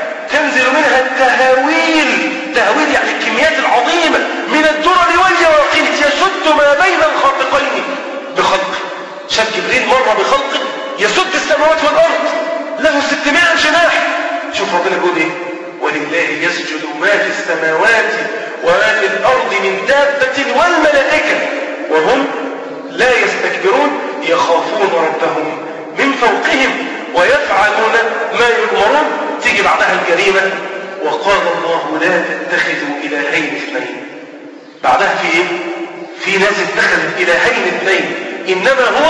Speaker 1: تنزل منها التهاويل، تهاويل يعني الكميات العظيمة من الدرر واليواقيت يسد ما بين الخلقين بخلقه. شاف جبريل مرة بخلقه يسد السماوات والأرض، له 600 جناح. شوف ربنا بيقول ايه؟ ولله يسجد ما في السماوات وما في الأرض من دابة والملائكة وهم لا يستكبرون يخافون ربهم من فوقهم ويفعلون ما يؤمرون. تيجي بعدها الجريمة وقال الله لا تتخذوا إلهين اثنين. بعدها في ايه؟ في ناس اتخذت إلهين اثنين، إنما هو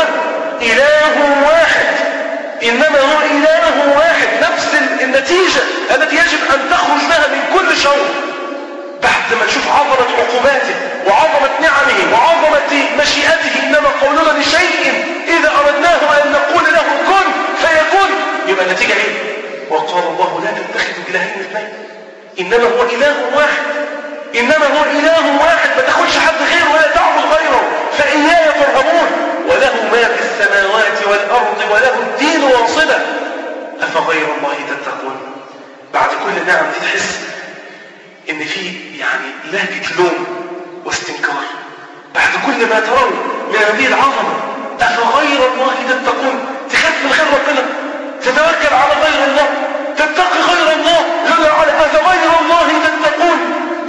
Speaker 1: إله واحد، إنما هو إله واحد. نفس النتيجة التي يجب أن تخرج لها من كل شر. بعد ما نشوف عظمة عقوباته وعظمة نعمه وعظمة مشيئته، إنما قولنا لشيء إذا أردناه أن نقول له كن فيكون، يبقى النتيجة إيه؟ وقال الله لا تتخذوا إلهين اثنين، إنما هو إله واحد، إنما هو إله واحد، ما تاخدش حد غيره ولا تعبد غيره، فإياي فارهبون. وله ما في السماوات والأرض وله الدين واصلا أفغير الله تتقون. بعد كل نعم تحس إن في يعني لهجة لوم واستنكار. بعد كل ما ترون من هذه العظمة أفغير الله تتقون، تخاف من غير ربنا، تتوكل على غير الله، تتقي غير الله جل وعلا. أفغير الله تتقون.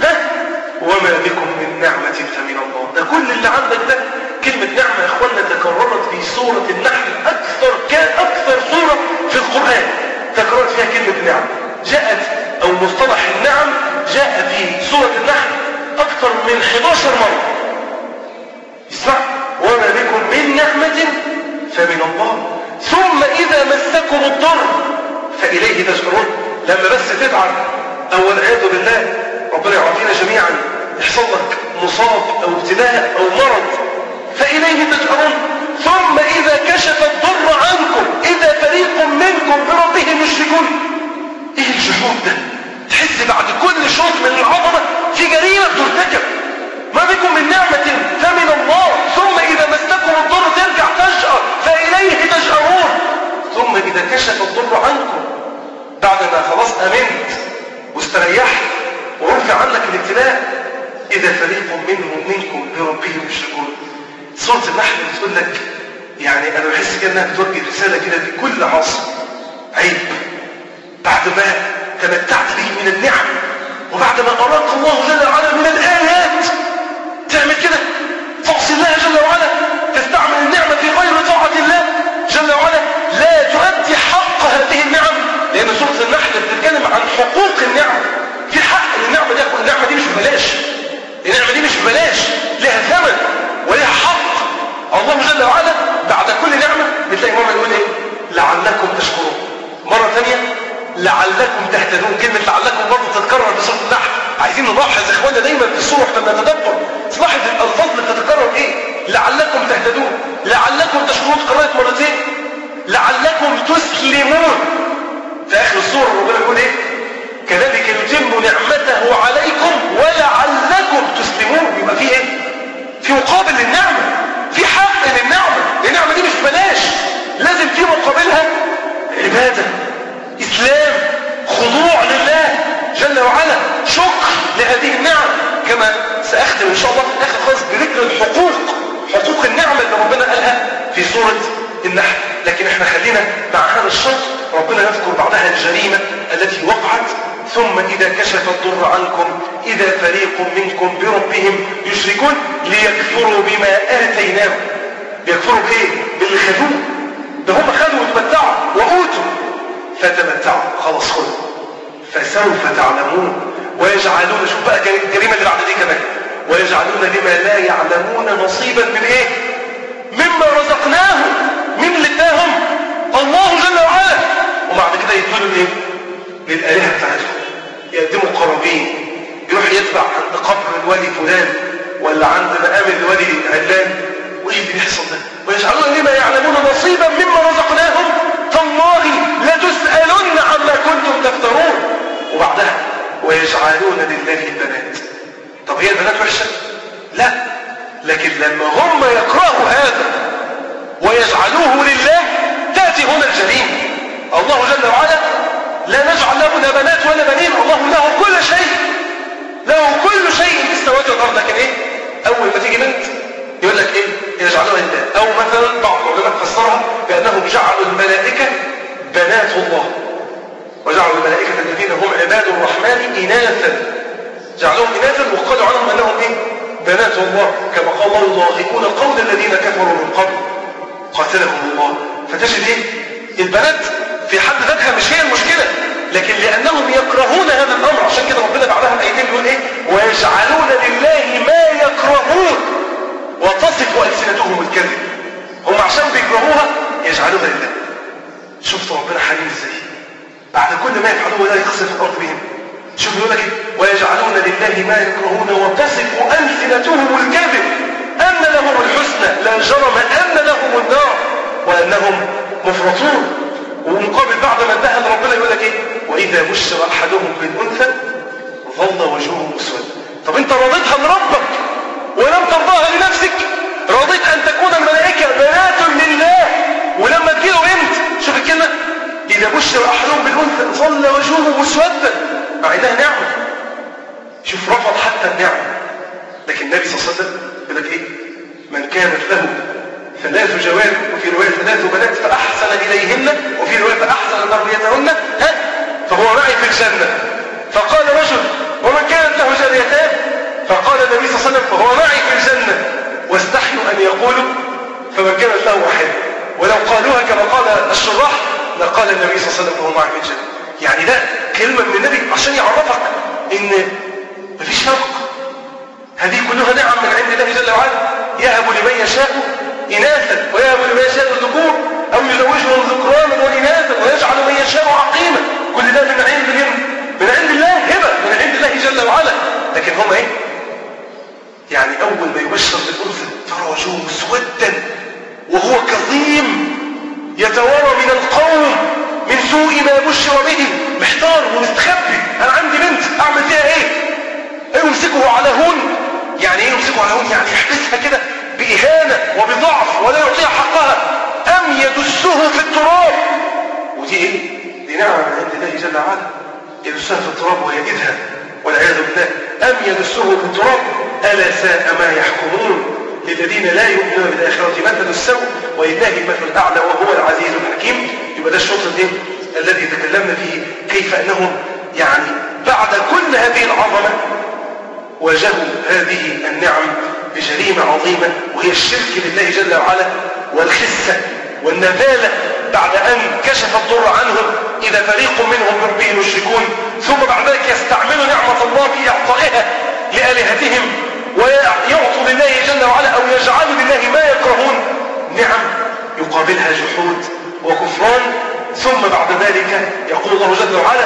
Speaker 1: وما بكم من نعمة فمن الله. ده كل اللي عندك ده. كلمة نعمة يا اخوانا تكررت في سورة النحل أكثر سورة في القرآن تكررت فيها كلمة النعم. جاءت أو مصطلح النعم جاء في سورة النحل أكثر من 11 مرة. اسمع: وما بكم من نعمة فمن الله ثم إذا مسكم الضر فإليه تجأرون. لما بس تتعب أو والعياذ بالله ربنا يعافينا جميعا يحصل لك مصاب أو ابتلاء أو مرض فإليه تجأرون. ثم إذا كشف الضر عنكم إذا فريق منكم بربهم يشركون. إيه الجحود ده؟ تحس بعد كل شوط من العظمة في جريمة ترتكب. ما بكم من نعمة فمن الله ثم إذا مسكم الضر ترجع تجأر فإليه تجأرون. ثم إذا كشف الضر عنكم بعد ما خلاص أمنت واستريحت ورفع عنك الابتلاء إذا فريق منكم بربهم يشركون. سورة النحل بتقول لك يعني أنا بحس كده إنها بتوجه رسالة كده لكل عاصي. عيب بعد ما تمتعت به من النعم وبعد ما أراك الله جل وعلا من الآيات تعمل كده، تعصي الله جل وعلا، تستعمل النعمة في غير طاعة الله جل وعلا، لا تؤدي حق هذه النعم. لأن سورة النحل بتتكلم عن حقوق النعم. في حق النعمة دي، النعمة دي مش ببلاش، النعمة دي مش ببلاش، لها ثمن ولها حق. الله جل وعلا بعد كل نعمة بتلاقي مرة يقول ايه؟ لعلكم تشكرون. مرة ثانية لعلكم تهتدون. كلمة لعلكم برضه تتكرر في سورة النحل. عايزين نلاحظ يا اخوانا دايما في السورة لما نتدبر تلاحظ الألفاظ اللي بتتكرر ايه؟ لعلكم تهتدون، لعلكم تشكرون اتكررت مرتين، لعلكم تسلمون. في آخر السورة ربنا يقول ايه؟ كذلك يتم نعمته عليكم ولعلكم تسلمون. يبقى في ايه؟ في مقابل للنعمة، في حق للنعمة. النعمة دي مش بلاش، لازم في مقابلها عبادة، إسلام، خضوع لله جل وعلا، شكر لهذه النعم. كما سأختم إن شاء الله في الآخر خالص بذكر الحقوق، حقوق النعمة اللي ربنا قالها في سورة النحل. لكن احنا خلينا مع هذا الشرط. ربنا يذكر بعدها الجريمة التي وقعت: ثم إذا كشف الضر عنكم إذا فريق منكم بربهم يشركون ليكفروا بما آتيناهم. بيكفروا بإيه؟ باللي خذوه. ده هم خذوا وتمتعوا وأوتوا فتمتعوا، خلاص خذوا فسوف تعلمون ويجعلون. شوف بقى الجريمة اللي بعد دي كمان: ويجعلون لما لا يعلمون نصيبا من إيه؟ مما رزقناهم. من اللي اداهم؟ الله جل وعلا. وبعد كده يدخلوا ايه؟ للآلهة بتاعتهم، يقدموا قرابين، يروح يتبع عند قبر الولي فلان ولا عند مقام الولي علان. وايه اللي بيحصل ده؟ ويجعلون لما يعلمون نصيبا مما رزقناهم تالله لتسألن عما كنتم تفترون. وبعدها ويجعلون لله البنات. طب هي البنات وحشة؟ لا، لكن لما هم يكرهوا هذا ويجعلوه لله تأتي هنا الجريمة. الله جل وعلا لا نجعل له لا بنات ولا بنين، الله له كل شيء، له كل شيء في السماوات والأرض. لكن ايه؟ أول ما تيجي بنت يقول لك ايه؟ يجعلوها لله. أو مثلا بعض العلماء فسرها بأنهم جعلوا الملائكة بنات الله، وجعلوا الملائكة الذين هم عباد الرحمن إناثا، جعلهم إناثا وقالوا عنهم أنهم ايه؟ بنات الله، كما قال الله: يضاهئون قول الذين كفروا من قبل قاتلهم الله. فتجد ايه؟ البنات في حد ذاتها مش هي المشكلة، لكن لأنهم يكرهون هذا الأمر. عشان كده ربنا بعدها الآيتين بيقول ايه؟ ويجعلون لله ما يكرهون وتصف ألسنتهم الكذب. هم عشان بيكرهوها يجعلوها لله. شفت ربنا حليم ازاي؟ بعد كل ما يفعلوه لا يقصف الأرض بهم. شوف يقول لك ايه؟ ويجعلون لله ما يكرهون وتصف ألسنتهم الكذب أن لهم الحسنى لا جرم أن لهم النار وأنهم مفرطون. ومقابل بعد ما انتهى ربنا يقول لك ايه؟ وإذا بشر أحدهم بالأنثى ظل وجهه مسودا. طب انت رضيتها لربك ولم ترضاها لنفسك؟ رضيت أن تكون الملائكة بنات لله ولما تجيله بنت، شوف الكلمة: إذا بشر أحدهم بالأنثى ظل وجهه مسودا، مع إنها نعمة. شوف رفض حتى النعمة. لكن النبي صلى الله عليه وسلم يقول لك ايه؟ من كانت له 3 جوار، وفي رواية 3 بنات فأحسن إليهن، وفي رواية فأحسن تربيتهن فهو معي في الجنة. فقال رجل: ومن كانت له جاريتان؟ فقال النبي صلى الله عليه وسلم: فهو معي في الجنة. واستحيوا أن يقولوا فمن كانت له واحدة، ولو قالوها كما قال الشراح لقال النبي صلى الله عليه وسلم: فهو معي في الجنة. يعني ده كلمة من النبي عشان يعرفك إن مفيش فرق. هذه كلها نعم من عند الله جل وعلا، يهب لمن يشاء إناثا ويهب لمن يشاء الذكور أو يزوجهم ذكرانا وإناثا ويجعل من يشاء عقيما. كل ده من عند الله، هبة من عند الله جل وعلا. لكن هم إيه؟ يعني أول ما يبشر بالأنثى ترى وجهه مسودا وهو كظيم يتوارى من القوم من سوء ما بشر به، محتار ومستخبي. أنا عندي بنت أعمل فيها إيه؟ يمسكه على هون. يعني إيه يمسكه على هون؟ يعني يحبسها كده بإهانة وبضعف ولا يعطيها حقها، أم يدسه في التراب. ودي إيه؟ دي نعمة من عند الله جل وعلا، يدسها في التراب ويجدها والعياذ بالله. أم يدسه في التراب ألا ساء ما يحكمون. للذين لا يؤمنون بالآخرة مثل السوء ولله المثل الأعلى وهو العزيز الحكيم. يبقى ده الشوط الذي تكلمنا فيه كيف أنهم يعني بعد كل هذه العظمة واجهوا هذه النعم بجريمة عظيمة وهي الشرك لله جل وعلا والخسة والنذالة بعد أن كشف الضر عنهم إذا فريق منهم بربهم يشركون، ثم بعد ذلك يستعملوا نعمة الله في إعطائها لآلهتهم ويعطوا لله جل وعلا أو يجعلوا لله ما يكرهون. نعم يقابلها جحود وكفران. ثم بعد ذلك يقول الله جل وعلا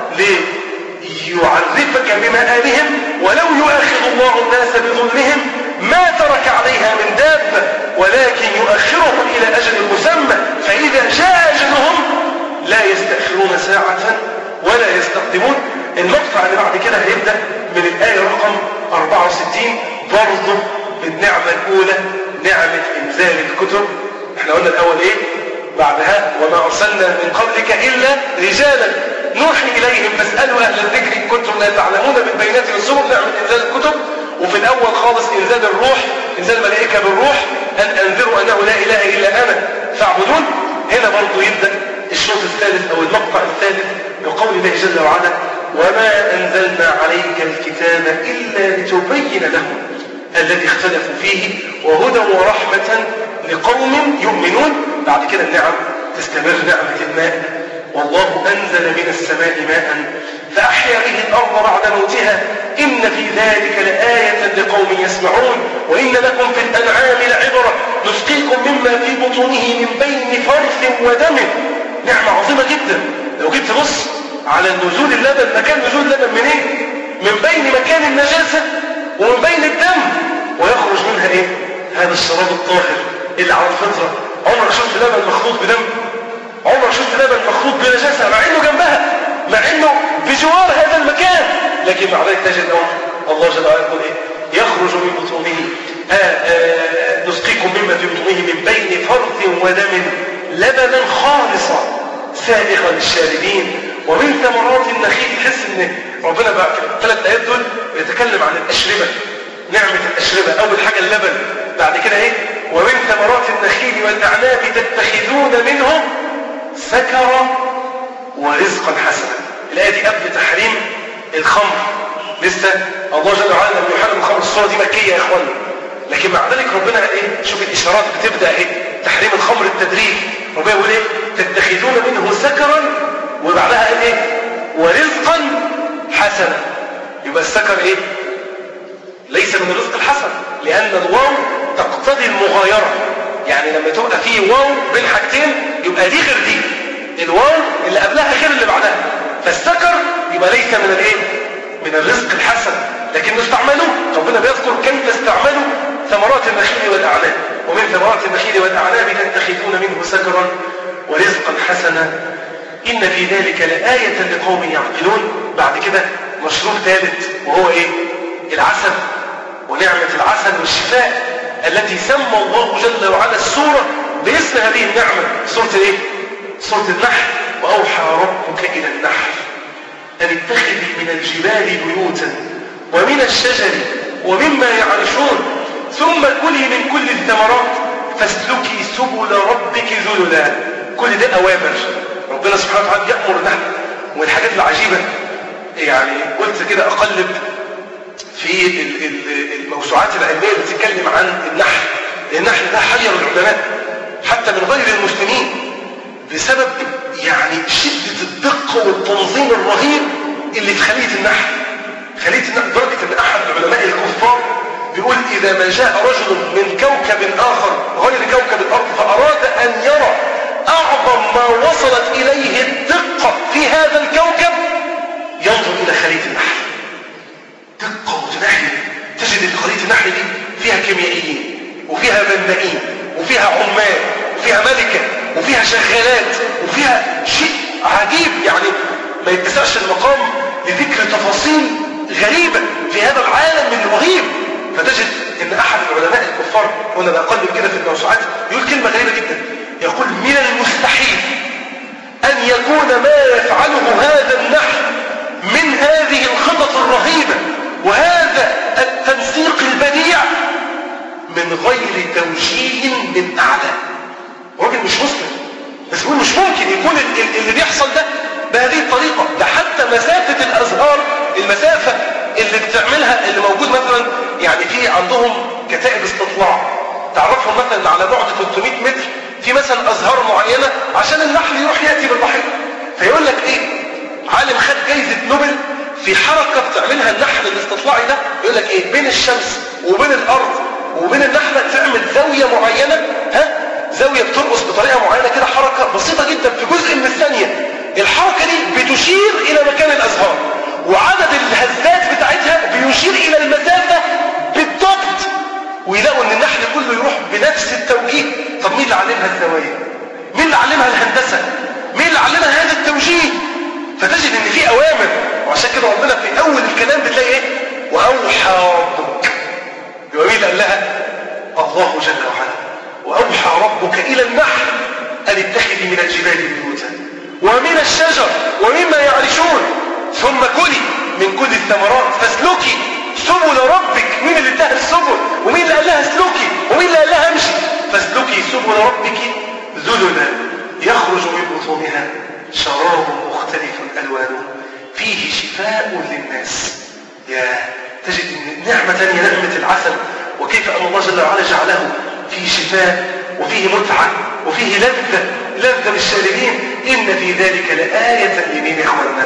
Speaker 1: ليعرفك بمآلهم ولو يؤاخذ الله الناس بظلمهم ما ترك عليها من دابة ولكن يؤخرهم إلى أجل مسمى فإذا جاء أجلهم لا يستأخرون ساعة ولا يستقدمون. المقطع اللي بعد كده هيبدأ من الآية رقم 64 برضه بالنعمة الأولى، نعمة إنزال الكتب. احنا قلنا الأول إيه؟ بعدها وما أرسلنا من قبلك إلا رجالا نوحي إليهم فاسألوا أهل الذكر إن كنتم لا تعلمون بالبينات والزبر. نعمة إنزال الكتب. وفي الأول خالص إنزال الروح، إنزال الملائكة بالروح، أن أنذروا أنه لا إله إلا أنا فاعبدون. هنا برضه يبدأ الشوط الثالث أو المقطع الثالث بقول الله جل وعلا وما أنزلنا عليك الكتاب إلا لتبين لهم الذي اختلفوا فيه وهدى ورحمة لقوم يؤمنون. بعد كده النعم تستمر، نعمة الماء والله أنزل من السماء ماء فأحيا به الأرض بعد موتها إن في ذلك لآية لقوم يسمعون وإن لكم في الأنعام لعبرة نسقيكم مما في بطونه من بين فرث ودم. نعمة عظيمة جدا. لو جيت تبص على نزول اللبن، مكان نزول اللبن من ايه؟ من بين مكان النجاسة ومن بين الدم ويخرج منها ايه؟ هذا الشراب الطاهر اللي على الفطرة. عمرك شفت لبن مخلوط بدم؟ عمرك شفت لبن مخلوط بنجاسة مع انه جنبها، مع انه بجوار هذا المكان، لكن مع ذلك تجد الله جل وعلا يقول ايه؟ يخرج من بطونه نسقيكم مما في بطونه من بين فرث ودم لبنا خالصا سائغا للشاربين ومن ثمرات النخيل. تحس ان ربنا بقى في الثلاث ايات دول بيتكلم عن الاشربه، نعمه الاشربه. اول حاجه اللبن، بعد كده ايه؟ ومن ثمرات النخيل والاعناب تتخذون منه سكرا ورزقا حسنا. الايه دي قبل تحريم الخمر، لسه الله جل وعلا لم يحرم الخمر. الصوره دي مكيه يا اخوانا، لكن مع ذلك ربنا ايه؟ شوف الاشارات بتبدا ايه؟ تحريم الخمر التدريج. ربنا يقول ايه؟ تتخذون منه سكرا وبعدها قال ايه؟ ورزقا حسنا. يبقى السكر ايه؟ ليس من الرزق الحسن، لان الواو تقتضي المغايره. يعني لما تبقى فيه واو بين حاجتين يبقى دي غير دي، الواو اللي قبلها غير اللي بعدها. فالسكر يبقى ليس من الايه؟ من الرزق الحسن، لكن استعملوا. ربنا بيذكر كيف استعملوا ثمرات النخيل والاعناب ومن ثمرات النخيل والاعناب تتخذون منه سكرا ورزقا حسنا إن في ذلك لآية لقوم يعقلون. بعد كده مشروب ثالث وهو ايه؟ العسل ونعمة العسل والشفاء التي سمى الله جل وعلا السورة باسم هذه النعمة. سورة ايه؟ سورة النحل. وأوحى ربك إلى النحل أن اتخذي من الجبال بيوتا ومن الشجر ومما يعرشون ثم كلي من كل الثمرات فاسلكي سبل ربك ذللا. كل ده أوامر ربنا سبحانه وتعالى يأمر النحل. والحاجات العجيبة يعني قلت كده أقلب في الموسوعات العلمية اللي بتتكلم عن النحل. النحل ده حير العلماء حتى من غير المسلمين. بسبب يعني شدة الدقة والتنظيم الرهيب اللي في خلية النحل. خلية النحل لدرجة ان احد علماء الكفار بيقول اذا ما جاء رجل من كوكب اخر غير كوكب الارض فاراد ان يرى اعظم ما وصلت اليه الدقة في هذا الكوكب ينظر الى خلية النحل. دقة وتنحل، تجد ان خلية النحل دي فيها كيميائيين وفيها بنائين وفيها عمال وفيها ملكة وفيها شغالات وفيها شيء عجيب، يعني ما يتسعش المقام لذكر تفاصيل غريبة في هذا العالم الرهيب. فتجد ان احد العلماء الكفار وانا بقلب كده في الموسوعات يقول كلمة غريبة جدا، يقول من المستحيل ان يكون ما يفعله هذا النحل من هذه الخطط الرهيبة وهذا التنسيق البديع من غير توجيه من اعلى. راجل مش مسلم بس يقول مش ممكن يكون اللي بيحصل ده بهذه الطريقة. ده حتى مسافة الازهار، المسافة اللي بتعملها اللي موجود مثلا يعني في عندهم كتائب استطلاع تعرفهم مثلا على بعد 300 متر في مثلا ازهار معينة عشان النحل يروح يأتي بالبحيرة. فيقول لك ايه، عالم خد جايزة نوبل في حركة بتعملها النحل الاستطلاعي ده، يقول لك ايه، بين الشمس وبين الارض وبين النحلة تعمل زاوية معينة، زاوية بترقص بطريقة معينة كده، حركة بسيطة جدا في جزء من الثانية. الحركة دي بتشير إلى مكان الأزهار وعدد الهزات بتاعتها بيشير إلى المسافة بالضبط، ويلاقوا إن النحل كله يروح بنفس التوجيه. طب مين اللي علمها الزوايا؟ مين اللي علمها الهندسة؟ مين اللي علمها هذا التوجيه؟ فتجد إن في أوامر، وعشان كده ربنا في أول الكلام بتلاقي إيه؟ وأوحى ربك. يبقى مين اللي قال لها؟ الله جل وعلا. وأوحى ربك إلى النحل أن اتخذي من الجبال بيوتا ومن الشجر ومما يعرشون ثم كلي من كل الثمرات فاسلكي سبل ربك. مين اللي انتهى السبل؟ ومين اللي قال لها اسلكي؟ ومين اللي قال لها امشي؟ فاسلكي سبل ربك ذللا يخرج من بطونها شراب مختلف ألوانه فيه شفاء للناس. يا تجد ان نعمة ثانية نعمة العسل، وكيف أن الله جل وعلا جعله فيه شفاء وفيه متعة وفيه لذة للشاربين. إن في ذلك لآية لمن إخواننا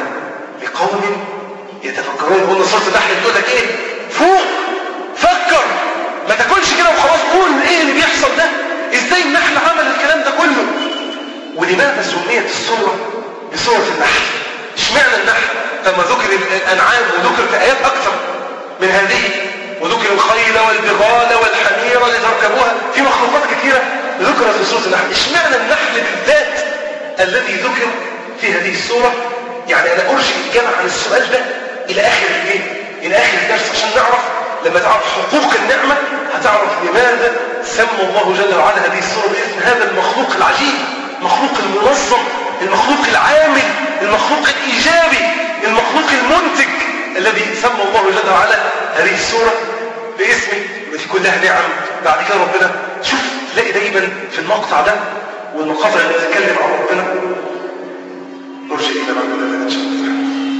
Speaker 1: لقوم يتفكرون. قلنا صورة النحل بتقول لك إيه؟ فوق، فكر، ما تاكلش كده وخلاص، قول إيه اللي بيحصل ده؟ إزاي النحل عمل الكلام ده كله؟ ولماذا سميت السورة بسورة النحل؟ اشمعنى النحل لما ذكر الأنعام وذكر في آيات أكثر من هذه، وذكر الخيل والبغال والحمير لتركبوها، في مخلوقات كثيرة ذكرت في سورة النحل. اشمعنى النحل بالذات الذي ذكر في هذه السورة؟ يعني أنا أرجع الإجابة عن السؤال ده إلى آخر إلى آخر الدرس عشان نعرف. لما تعرف حقوق النعمة هتعرف لماذا سمى الله جل وعلا هذه السورة باسم هذا المخلوق العجيب، المخلوق المنظم، المخلوق العامل، المخلوق الإيجابي، المخلوق المنتج، الذي سمى الله جل وعلا هذه السورة باسمه التي كلها نعم. بعد كده ربنا شوف تلاقي دايما في المقطع ده والمقاطع اللي بتتكلم عن ربنا نرجع إلى معلومة إن شاء الله.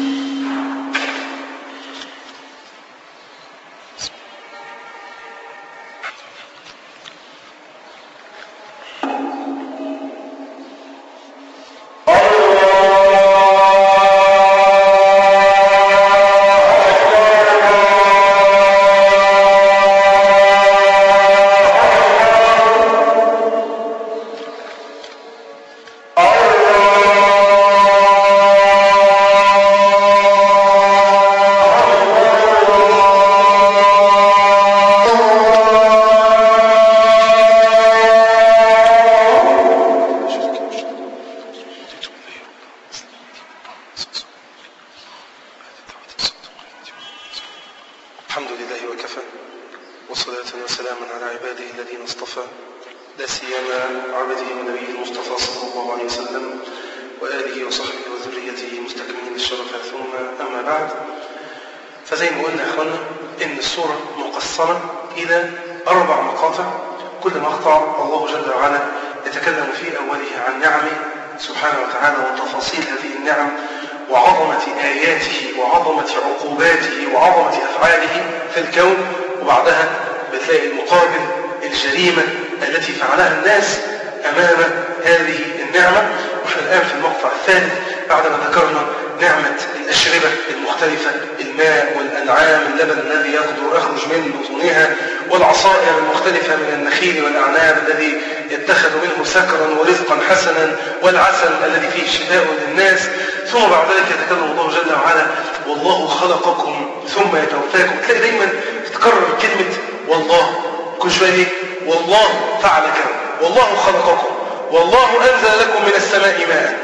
Speaker 1: فزي ما قلنا يا اخوانا ان السورة مقسمة الى 4 مقاطع، كل مقطع الله جل وعلا يتكلم في اوله عن نعمه سبحانه وتعالى وتفاصيل هذه النعم وعظمة آياته وعظمة عقوباته وعظمة أفعاله في الكون. وبعدها بتلاقي المقابل الجريمة التي فعلها الناس أمام هذه النعمة واحنا الآن في المقطع الثالث بعدما ذكرنا نعمة الأشربة المختلفة، الماء والأنعام، اللبن الذي يخرج من بطونها، والعصائر المختلفة من النخيل والأعناب الذي يتخذ منه سكرا ورزقا حسنا، والعسل الذي فيه شفاء للناس. ثم بعد ذلك يتكلم الله جل وعلا والله خلقكم ثم يتوفاكم. تلاقي دايما تتكرر كلمة والله كل شوية، والله فعل كذا، والله خلقكم، والله أنزل لكم من السماء ماء،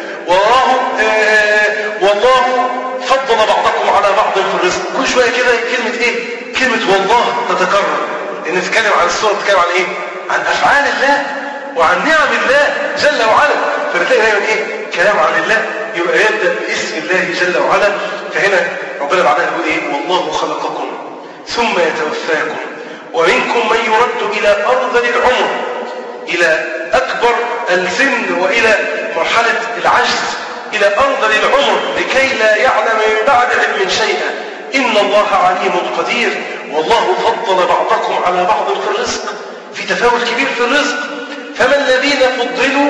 Speaker 1: والله فضل بعضكم على بعض في الرزق. كل شوية كده كلمة ايه؟ كلمة والله تتكرر، لأن نتكلم عن السورة بتتكلم عن ايه؟ عن أفعال الله وعن نعم الله جل وعلا. فبتلاقي دايما ايه؟ كلام عن الله يبقى يبدأ باسم الله جل وعلا. فهنا ربنا بعدها يقول ايه؟ والله خلقكم ثم يتوفاكم ومنكم من يرد إلى أرذل العمر، إلى أكبر السن وإلى مرحلة العجز، إلى أرذل العمر لكي لا يعلم من بعد علم شيئا. إن الله عليم قدير، والله فضل بعضكم على بعض في الرزق، في تفاوت كبير في الرزق. فما الذين فضلوا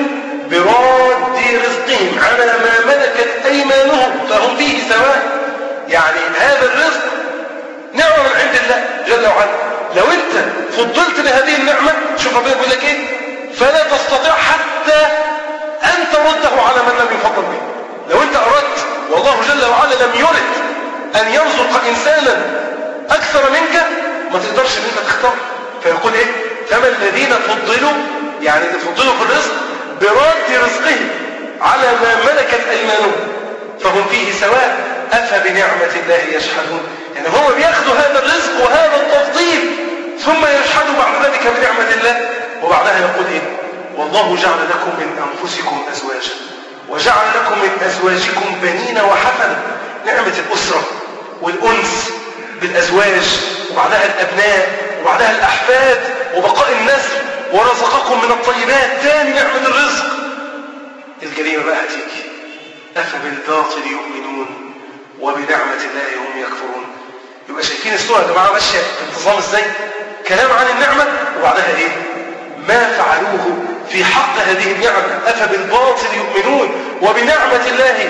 Speaker 1: براد رزقهم على ما ملكت أيمانهم فهم فيه سواء. يعني هذا الرزق نعمة من عند الله جل وعلا، لو أنت فضلت بهذه النعمة، شوف ربنا يقول لك إيه؟ فلا تستطيع حتى أن ترده على من لم يفضل به. لو أنت أردت والله جل وعلا لم يرد أن يرزق إنسانا أكثر منك، ما تقدرش أن أنت تختار. فيقول إيه؟ فما الذين فضلوا، يعني فضلوا في الرزق براد رزقهم على ما ملكت أيمانهم فهم فيه سواء أفبنعمة الله يجحدون. يعني هم بياخدوا هذا الرزق وهذا التفضيل ثم يجحدوا بعد ذلك بنعمة الله. وبعدها يقول إيه؟ والله جعل لكم من أنفسكم أزواجا وجعل لكم من أزواجكم بنين وحفدا. نعمة الأسرة والأنس بالأزواج، وبعدها الأبناء، وبعدها الأحفاد، وبقاء النسل، ورزقكم من الطيبات. تاني نعمة الرزق. الجريمة بقى هتيجي، أفبالباطل يؤمنون وبنعمة الله هم يكفرون. يبقى شايفين السورة يا جماعة ماشية بانتظام ازاي؟ كلام عن النعمة وبعدها ايه؟ ما فعلوه في حق هذه النعمة. أفبالباطل يؤمنون وبنعمة الله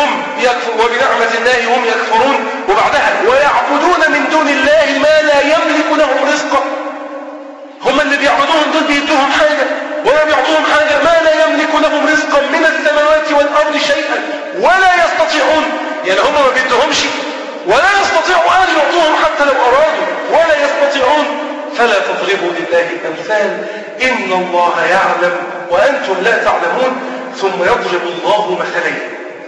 Speaker 1: هم يكفرون. وبعدها ويعبدون من دون الله ما لا يملك لهم رزقا. هم اللي بيعبدوهم دول بيدوهم حاجة ولا بيعطوهم حاجة، ما لا يملك لهم رزقا من السماوات والأرض شيئا ولا يستطيعون. يعني هم ما بيدوهمش ولا يستطيعوا أن يعطوهم حتى لو أرادوا، ولا يستطيعون. فلا تضربوا لله الأمثال إن الله يعلم وأنتم لا تعلمون. ثم يضرب الله مثلين.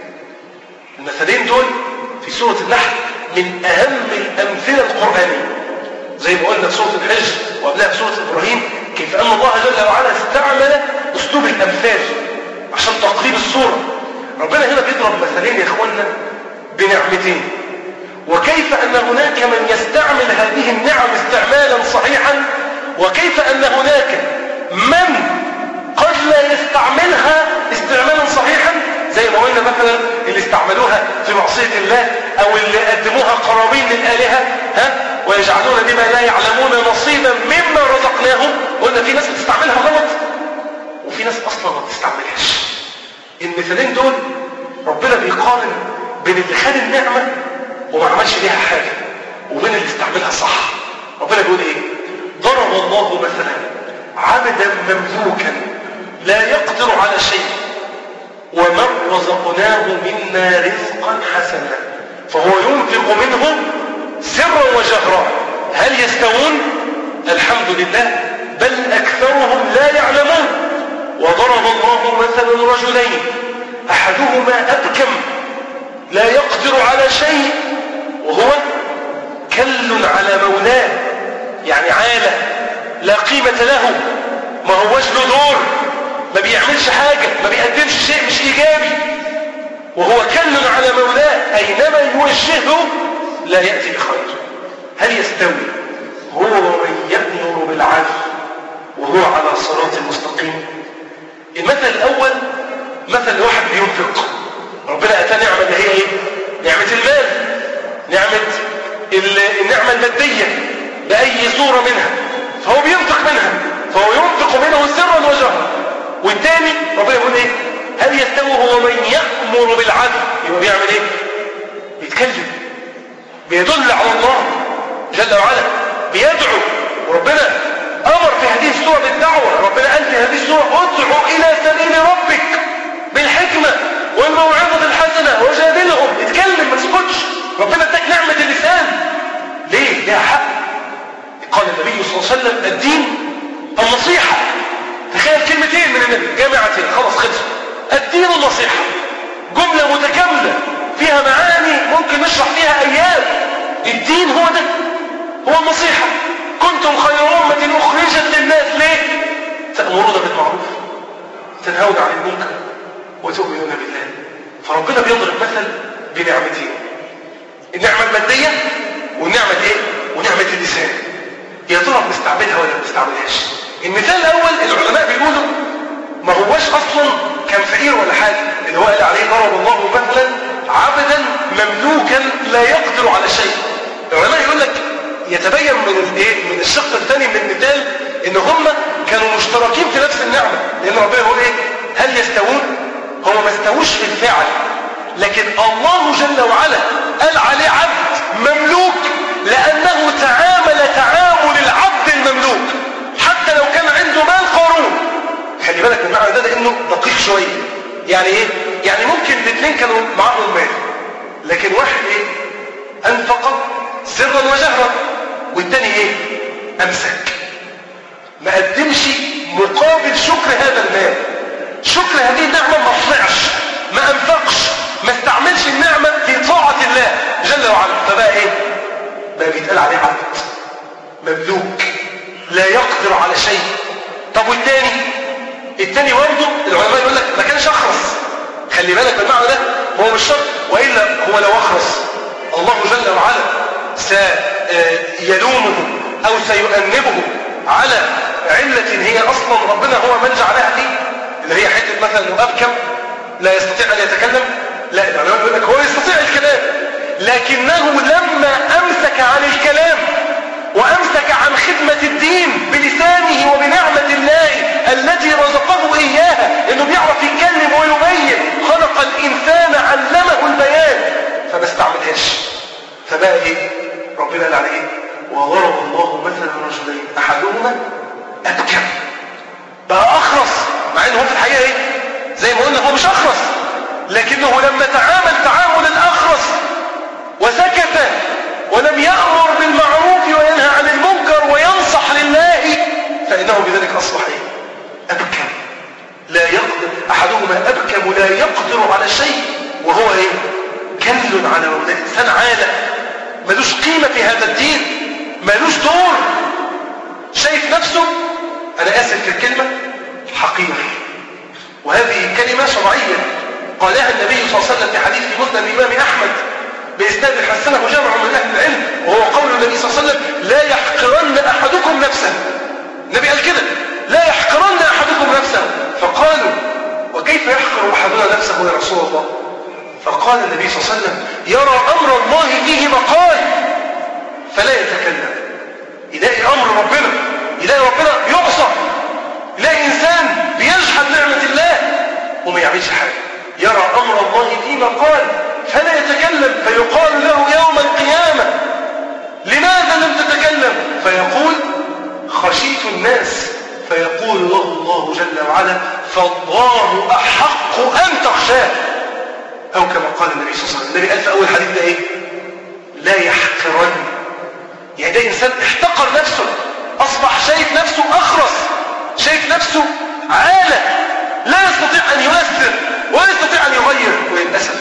Speaker 1: المثلين دول في سورة النحل من أهم الأمثلة القرآنية، زي ما قلنا في سورة الحج وقبلها في سورة إبراهيم، كيف أن الله جل وعلا استعمل أسلوب الأمثال عشان تقريب الصورة. ربنا هنا بيضرب مثلين يا إخواننا بنعمتين، وكيف أن هناك من يستعمل هذه النعم استعمالا صحيحا، وكيف أن هناك من قد لا يستعملها استعمالا صحيحا، زي ما قلنا مثلا اللي استعملوها في معصية الله، أو اللي قدموها قرابين للآلهة ويجعلون بما لا يعلمون نصيبا مما رزقناهم. قلنا في ناس بتستعملها غلط وفي ناس أصلا ما بتستعملهاش. المثالين دول ربنا بيقارن بين اللي خد النعمة وما عملش بيها حاجة وبين اللي استعملها صح. ربنا بيقول ايه؟ ضرب الله مثلا عبدا مملوكا لا يقدر على شيء ومن رزقناه منا رزقا حسنا فهو ينفق منه سرا وجهرا هل يستوون؟ الحمد لله بل أكثرهم لا يعلمون. وضرب الله مثلا رجلين أحدهما أبكم لا يقدر على شيء وهو كل على مولاه، يعني عالة لا قيمة له، ما هوش له دور، ما بيعملش حاجة، ما بيقدمش شيء مش إيجابي، وهو كل على مولاه أينما يوجهه لا يأتي بخير. هل يستوي هو ومن يأمر بالعدل وهو على صراط المستقيم؟ المثل الأول مثل واحد بينفق، ربنا أتى نعمة اللي هي إيه؟ نعمة المال، نعمة النعمة المادية بأي صورة منها، فهو بينفق منها، فهو ينفق منه سرا وجهرا. والتاني ربنا يقول إيه؟ هل يستوي هو من يأمر بالعدل؟ يبقى بيعمل ايه؟ بيتكلم، بيدل على الله جل وعلا، بيدعو. وربنا أمر في هذه السورة بالدعوة. ربنا قال في هذه السورة ادعو إلى سبيل ربك بالحكمة والموعظة الحسنة وجادلهم. اتكلم، ما تسكتش. ربنا اداك نعمة اللسان ليه؟ ليها حق. قال النبي صلى الله عليه وسلم الدين النصيحة. تخيل كلمتين من النبي جامعتين خلاص خلصوا. الدين النصيحة، جملة متكاملة فيها معاني ممكن نشرح فيها أيام. الدين هو ده، هو النصيحة. كنتم خير أمة أخرجت للناس. ليه؟ تأمرون بالمعروف، تنهون عن المنكر، وتؤمنون بالله. فربنا بيضرب مثل بنعمتين، النعمة المادية والنعمة ايه؟ ونعمة اللسان. يا ترى بنستعملها ولا ما بنستعملهاش؟ المثال الأول العلماء بيقولوا ما هوش أصلا كان فقير ولا حاجة، اللي هو قال عليه ضرب الله مثلا عبدا مملوكا لا يقدر على شيء. العلماء يقول لك يتبين من الشق الثاني من المثال ان هم كانوا مشتركين في نفس النعمة، لأن ربنا يقول ايه؟ هل يستوون؟ هو ما استووش في الفعل، لكن الله جل وعلا قال عليه عبد مملوك لأنه تعامل تعامل العبد المملوك حتى لو كان عنده مال قارون. خلي بالك من المعنى ده لأنه دقيق شوية. يعني ايه؟ يعني ممكن الاثنين كانوا معاهم مال، لكن واحد ايه؟ أنفق سرا وجهرا، والتاني ايه؟ أمسك، ما قدمش مقابل شكر هذا المال. شكر هذه النعمة ما طلعش، ما أنفقش، ما استعملش النعمة في طاعة الله جل وعلا. فبقى ايه؟ بقى بيتقال عليه عبد مملوك لا يقدر على شيء. طب والتاني؟ التاني برضه العلماء يقول لك ما كانش أخرس. خلي بالك من المعنى ده، هو مش شرط، وإلا هو لو أخرس الله جل وعلا سيلومه أو سيؤنبه على علة هي أصلا ربنا هو من جعلها فيه، اللي هي حتة مثلا أنه أبكم لا يستطيع أن يتكلم. لا، العلماء يقول لك هو يستطيع الكلام، لكنه لما أمسك عن الكلام وأمسك عن خدمة الدين بلسانه وبنعمة الله التي رزقه إياها، إنه بيعرف يتكلم ويبين، خلق الإنسان علمه البيان، فما استعملهاش. فبقى إيه؟ ربنا قال عليه إيه؟ وضرب الله مثلا رجلين أحدهما أبكم، بقى أخرس، مع إنه هو في الحقيقة إيه؟ زي ما قلنا هو مش أخرس، لكنه لما تعامل الأخرس وسكت ولم يأمر بالمعروف وينهى عن المنكر وينصح لله، فإنه بذلك أصبح إيه؟ أبكم لا يقدر. أحدهما أبكم لا يقدر على شيء وهو إيه؟ كل على مولاه، إنسان عالة ملوش قيمة في هذا الدين، ملوش دور، شايف نفسه، أنا آسف في الكلمة، حقير. وهذه كلمة شرعية قالها النبي صلى الله عليه وسلم في حديث في مسند الإمام أحمد بإسناد حسنه جمع من أهل العلم، وهو قول النبي صلى الله عليه وسلم لا يحقرن أحدكم نفسه. النبي قال كده، لا يحقرن أحدكم نفسه. فقالوا وكيف يحقر أحدنا نفسه يا رسول الله؟ فقال النبي صلى الله عليه وسلم يرى أمر الله فيه مقال فلا يتكلم. يلاقي أمر ربنا، يلاقي ربنا يعصى، يلاقي إنسان بيجحد نعمة الله وما يعملش حاجة. يرى أمر الله فيه مقال فلا يتكلم، فيقال له يوم القيامة لماذا لم تتكلم؟ فيقول خشيت الناس، فيقول له الله جل وعلا فالله أحق أن تخشاه، أو كما قال النبي صلى الله عليه وسلم. النبي قال في أول حديث ده إيه؟ لا يحقرن. يعني ده إنسان احتقر نفسه، أصبح شايف نفسه أخرس، شايف نفسه عالة، لا يستطيع أن يؤثر ولا يستطيع أن يغير. وللأسف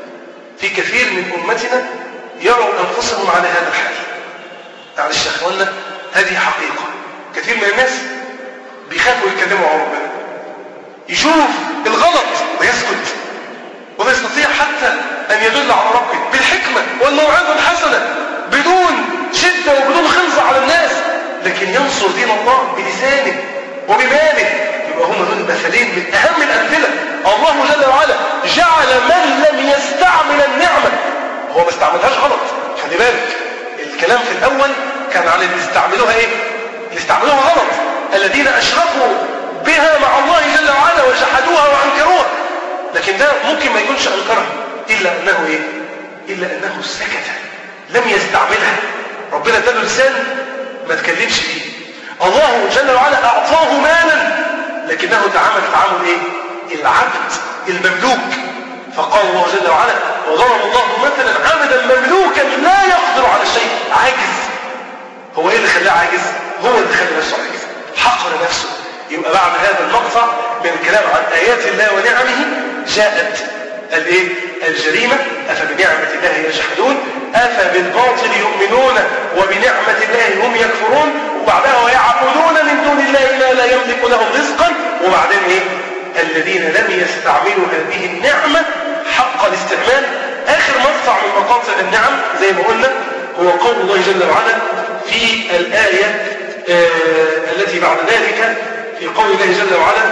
Speaker 1: في كثير من أمتنا يروا أنفسهم على هذا الحال. معلش يا أخوانا، هذه حقيقة. كثير من الناس بيخافوا يتكلموا عن ربنا، يشوف الغلط ويسكت، ولا يستطيع حتى أن يدل على ربه بالحكمة والموعظة الحسنة بدون شدة وبدون خنزة على الناس، لكن ينصر دين الله بلسانه وبماله. يبقى هم دول مثلين من أهم الأمثلة. الله جل وعلا جعل من لم يستعمل النعمة، هو ما استعملهاش غلط، خلي بالك الكلام في الأول كان عن اللي استعملوها إيه؟ اللي استعملوها غلط، الذين أشركوا بها مع الله جل وعلا وجحدوها وأنكروها. لكن ده ممكن ما يكونش أنكرها إلا أنه إيه؟ إلا أنه سكت، لم يستعملها. ربنا اداله لسان ما تكلمش فيه. الله جل وعلا أعطاه مالا لكنه تعامل إيه؟ العبد المملوك. فقال الله جل وعلا: وضرب الله مثلا عبدا مملوكا لا يقدر على شيء، عاجز. هو ايه اللي خلاه عاجز؟ هو اللي خلى نفسه عاجز، حقر نفسه. يبقى بعد هذا المقطع من الكلام عن آيات الله ونعمه جاءت الايه؟ الجريمة. أفبنعمة الله يجحدون أفبالباطل يؤمنون وبنعمة الله هم يكفرون. وبعدها ويعبدون من دون الله ما لا يملك لهم رزقا. وبعدين ايه؟ الذين لم يستعملوا هذه النعمة حق الاستعمال. آخر مقطع من مقاطع النعم زي ما قلنا هو قول الله جل وعلا في الآية التي بعد ذلك، في قول الله جل وعلا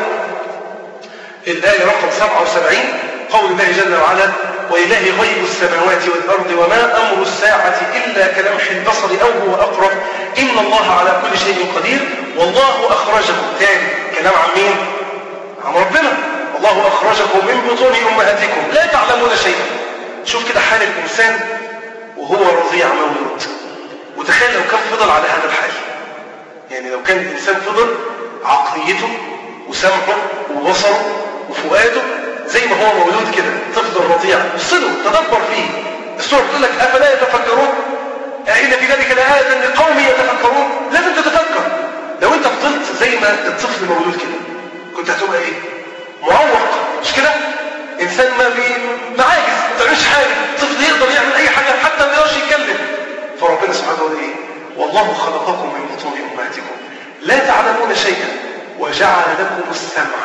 Speaker 1: الآية رقم 77، قول الله جل وعلا: ولله غيب السماوات والأرض وما أمر الساعة إلا كلمح البصر أو هو أقرب إن الله على كل شيء قدير والله أخرجكم. تاني كلام عن مين؟ عن ربنا. الله أخرجكم من بطون أمهاتكم لا تعلمون شيئا. شوف كده حال الإنسان وهو رضيع مولود، وتخيل لو كان فضل على هذا الحال. يعني لو كان الإنسان فضل عقليته وسمعه وبصره وفؤاده زي ما هو مولود كده، طفل رضيع، صدق تدبر فيه. السورة بتقول لك: أفلا يتفكرون إن في ذلك لآية لقوم يتفكرون. لازم تتفكر. لو أنت فضلت زي ما الطفل مولود كده كنت هتبقى إيه؟ معوق، مش كده؟ إنسان ما عاجز، ما تعملش حاجة. طفل يقدر يعمل أي حاجة حتى ما يقدرش يتكلم. فربنا سبحانه وتعالى إيه؟ والله خلقكم من بطون أمهاتكم لا تعلمون شيئا وجعل لكم السمع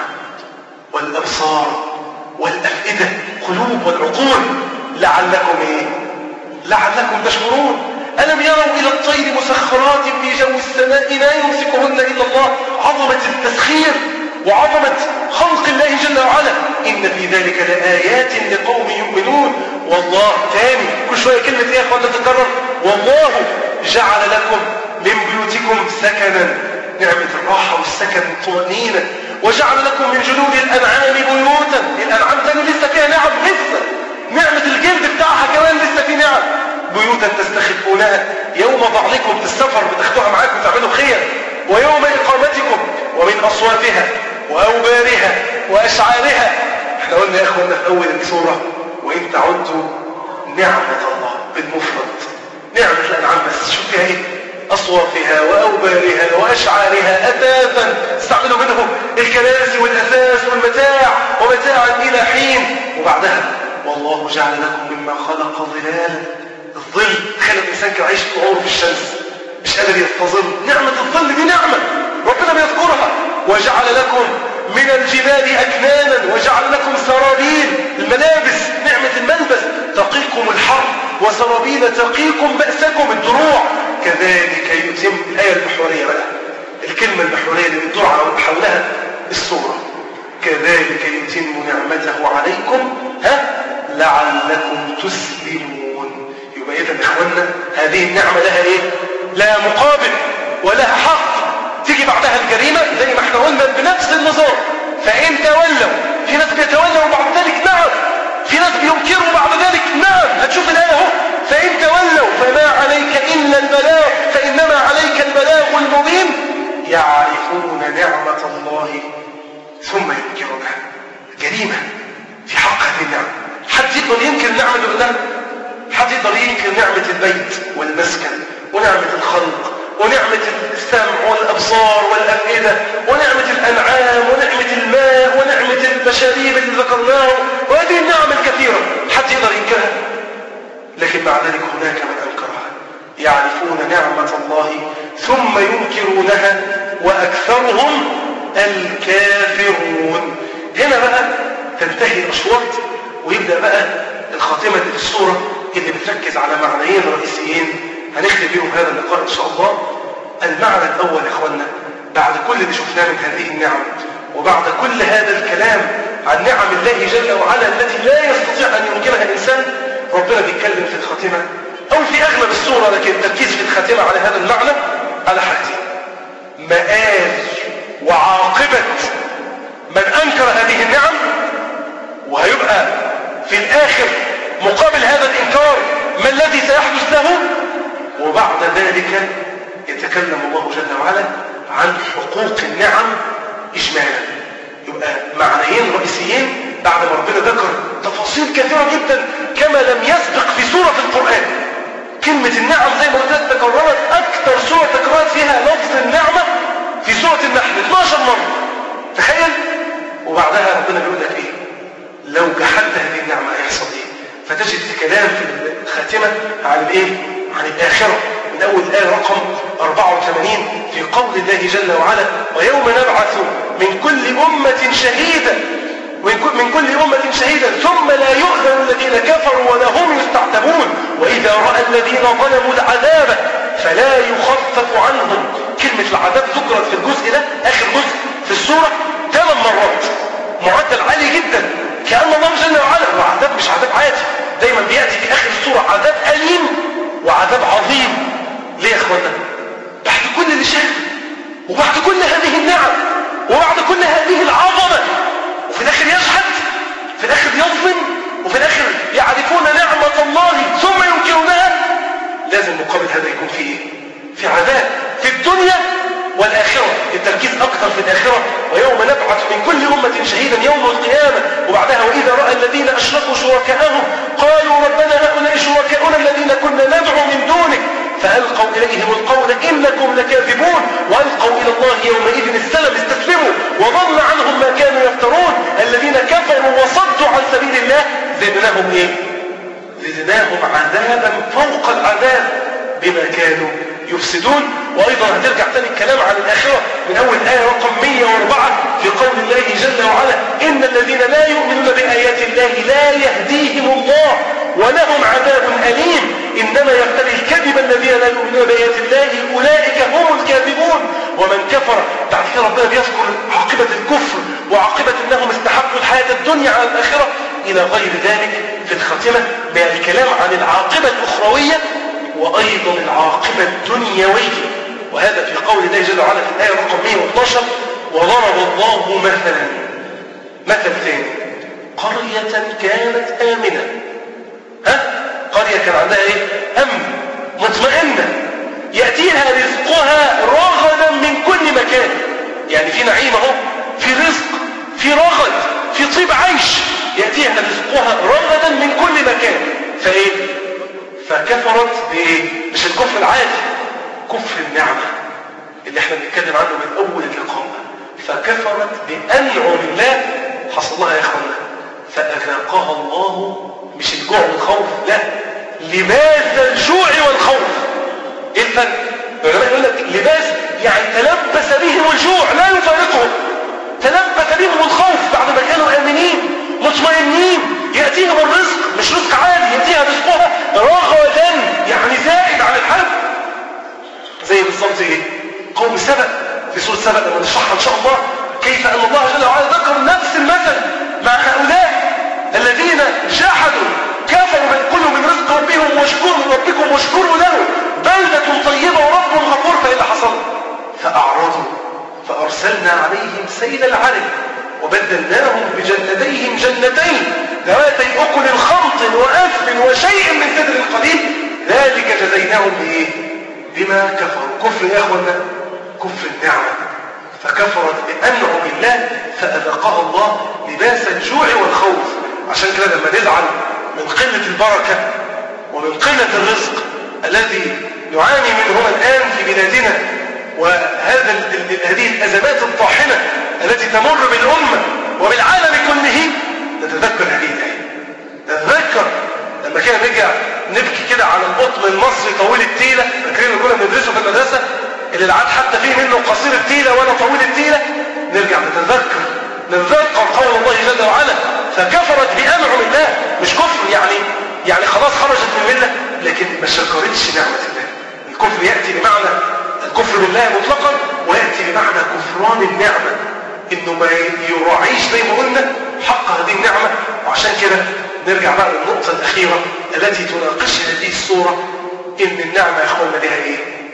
Speaker 1: والأبصار والأفئدة، قلوب والعقول، لعلكم إيه؟ لعلكم تشكرون. ألم يروا إلى الطير مسخرات في جو السماء ما يمسكهن إلا الله. عظمة التسخير وعظمة خلق الله جل وعلا. إن في ذلك لآيات لقوم يؤمنون. والله تاني كل شوية كلمة إيه يا أخوان تتكرر؟ والله جعل لكم من بيوتكم سكنا، نعمة الراحة والسكن والطمأنينة. وجعل لكم من جلود الأنعام بيوتا. الأنعام تاني لسه فيها نعم، لسه نعمة الجلد بتاعها كمان لسه في نعم. بيوتا تستخفونها يوم ضعنكم في السفر، بتاخدوها معاكم تعملوا خير، ويوم إقامتكم، ومن أصوافها وأوبارها وأشعارها. احنا قلنا يا أخوانا في أول السورة: وإن تعدوا نعمة الله بالمفرد. نعمة الأنعام بس شوف فيها إيه؟ أصوافها وأوبارها وأشعارها أثاثا استعملوا منه الكراسي والأثاث والمتاع، ومتاعا إلى حين. وبعدها: والله جعل لكم مما خلق ظلال. الظل خلى الإنسان كان عايش طول عمره في الشمس مش قادر يستظل. نعمة الظل دي نعمة ربنا بيذكرها. وجعل لكم من الجبال أكنانا وجعل لكم سرابيل، الملابس، نعمة الملبس، تقيكم الحر، وسرابيل تقيكم بأسكم، الدروع. كذلك يتم. الآية المحورية بقى، الكلمة المحورية اللي بتدور حولها السورة: كذلك يتم نعمته عليكم لعلكم تسلمون. يبقى إذا إخواننا هذه النعمة لها إيه؟ لا مقابل ولها حق. تيجي بعدها الجريمة زي ما احنا قلنا بنفس النظام: فإن تولوا. في ناس بيتولوا وبعد ذلك نعم، في ناس بينكروا بعد ذلك نعم. هتشوف الآية اهو: فإن تولوا فما عليك إلا البلاغ فإنما عليك البلاغ المبين. يعرفون نعمة الله ثم ينكرونها. جريمة في حق هذه النعمة. حد يقدر ينكر النعمة اللي قلناها؟ حد يقدر ينكر نعمة البيت والمسكن ونعمة الخلق ونعمة السمع والأبصار والأفئدة ونعمة الأنعام ونعمة الماء ونعمة المشاريب اللي ذكرناه وهذه النعم الكثيرة؟ حد يقدر ينكرها؟ لكن مع ذلك هناك من أنكرها. يعرفون نعمة الله ثم ينكرونها وأكثرهم الكافرون. هنا بقى تنتهي الأشواط ويبدأ بقى الخاتمة في السورة اللي بتركز على معنيين رئيسيين هنختم بيهم هذا اللقاء إن شاء الله. المعنى الأول يا إخوانا، بعد كل اللي شفناه من هذه النعم وبعد كل هذا الكلام عن نعم الله جل وعلا التي لا يستطيع أن ينكرها الإنسان، ربنا بيتكلم في الخاتمة أو في أغلب السورة، لكن التركيز في الخاتمة على هذا المعنى على حاجتين: مآل وعاقبة من أنكر هذه النعم، وهيبقى وبعد ذلك يتكلم الله جل وعلا عن حقوق النعم إجمالا. يبقى معنيين رئيسيين بعد ما ربنا ذكر تفاصيل كثيرة جدا كما لم يسبق في سورة القرآن. كلمة النعم زي ما قلت تكررت أكثر سورة تكررت فيها لفظ النعمة في سورة النحل 12 مرة، تخيل. وبعدها ربنا بيقول لك إيه؟ لو جحدت هذه النعمة هيحصل إيه؟ فتجد في كلام في الخاتمة عن الإيه؟ عن الآخرة من أول الآية رقم 84 في قول الله جل وعلا: ويوم نبعث من كل أمة شهيدا ثم لا يؤذن الذين كفروا ولا هم يستعتبون وإذا رأى الذين ظلموا العذاب فلا يخفف عنهم. كلمة العذاب ذكرت في الجزء ده آخر جزء في السورة 8 مرات، معدل عالي جدا. كأن الله جل وعلا وعذاب مش عذاب عادي، دايما بيأتي في آخر السورة عذاب أليم وعذاب عظيم. ليه يا اخوانا؟ بعد كل اللي شاف وبعد كل هذه النعم وبعد كل هذه العظمة وفي الآخر يجحد، في الآخر يظلم، وفي الآخر يعرفون نعمة الله ثم ينكرونها. لازم مقابل هذا يكون في إيه؟ في عذاب في الدنيا والآخرة. التركيز أكثر في الآخرة: ويوم نبعث من كل أمة شهيدا يوم القيامة. وبعدها: وإذا رأى الذين أشركوا شركاءهم قالوا ربنا هؤلاء شركاؤنا الذين كنا ندعو من دونك فألقوا إليهم القول إنكم لكاذبون وألقوا إلى الله يومئذ السلم استسلموا وضل عنهم ما كانوا يفترون الذين كفروا وصدوا عن سبيل الله زدناهم إيه؟ زدناهم عذابا فوق العذاب بما كانوا يفسدون. وأيضا هترجع تاني الكلام عن الآخرة من أول آية رقم 104 في قول الله جل وعلا: إن الذين لا يؤمنون بآيات الله لا يهديهم الله ولهم عذاب أليم إنما يفتري الكذب الذين لا يؤمنون بآيات الله أولئك هم الكاذبون. ومن كفر بعد كده ربنا بيذكر عاقبة الكفر وعاقبة أنهم استحقوا الحياة الدنيا على الآخرة إلى غير ذلك في الخاتمة بالكلام عن العاقبة الأخروية وأيضا العاقبة الدنيوية. وهذا في قول الله جل وعلا في الآية رقم 112: وضرب الله مثل ثاني قرية كانت آمنة. قرية كان عندها إيه؟ أمن، مطمئنة، يأتيها رزقها رغدا من كل مكان. يعني في نعيم اهو، في رزق، في رغد، في طيب عيش، يأتيها رزقها رغدا من كل مكان. فإيه؟ فكفرت بإيه؟ مش الكفر العادي، كفر النعمة اللي احنا بنتكلم عنه من أول اللقاء. فكفرت بأنعم الله حصل لها يا اخوانا فأذاقها الله مش الجوع والخوف، لا، لباس الجوع والخوف. ايه الفرق؟ العلماء يقول لك لباس يعني تلبس بهم الجوع لا يفارقهم، تلبس بهم الخوف بعد ما كانوا آمنين مطمئنين، يأتيهم الرزق مش رزق عادي، يأتيها رزقها رغدا يعني زائد عن الحد. زي بالظبط ايه؟ قوم سبأ في سورة سبأ لما نشرحها ان شاء الله، كيف ان الله جل وعلا ذكر نفس المثل مع هؤلاء الذين جحدوا كفروا كل من رزق ربهم واشكروا ربكم واشكروا له بلدة طيبة ورب غفور. فإيه اللي حصل؟ فأعرضوا فأرسلنا عليهم سيل العرم وبدلناهم بجنتيهم جنتين ذواتي أكل خمط وأثل وشيء من سدر قليل ذلك جزيناهم بإيه؟ بما كفروا. كفر يا أخوانا، كفر النعمة. فكفرت بأنعم الله فأذاقها الله لباس الجوع والخوف. عشان كده لما نزعل من قلة البركة ومن قلة الرزق الذي نعاني منه الآن في بلادنا وهذه الأزمات الطاحنة التي تمر بالأمة وبالعالم كله، نتذكر هذه الآية. نتذكر لما كنا نبكي كده على القطن المصري طويل التيلة، فاكرين كنا بندرسه في المدرسة اللي العاد حتى فيه منه قصير التيلة ولا طويل التيلة. نرجع نتذكر قول الله جل وعلا فكفرت بأنعم الله. مش كفر يعني خلاص خرجت من الملة، لكن ما شكرتش نعمة الله. الكفر يأتي بمعنى الكفر بالله مطلقا ويأتي بمعنى كفران النعمة، انه ما يراعيش زي ما قلنا حق هذه النعمة. وعشان كده نرجع بقى للنقطة الأخيرة التي تناقشها هذه السورة، ان النعمة يا اخوانا لها ايه؟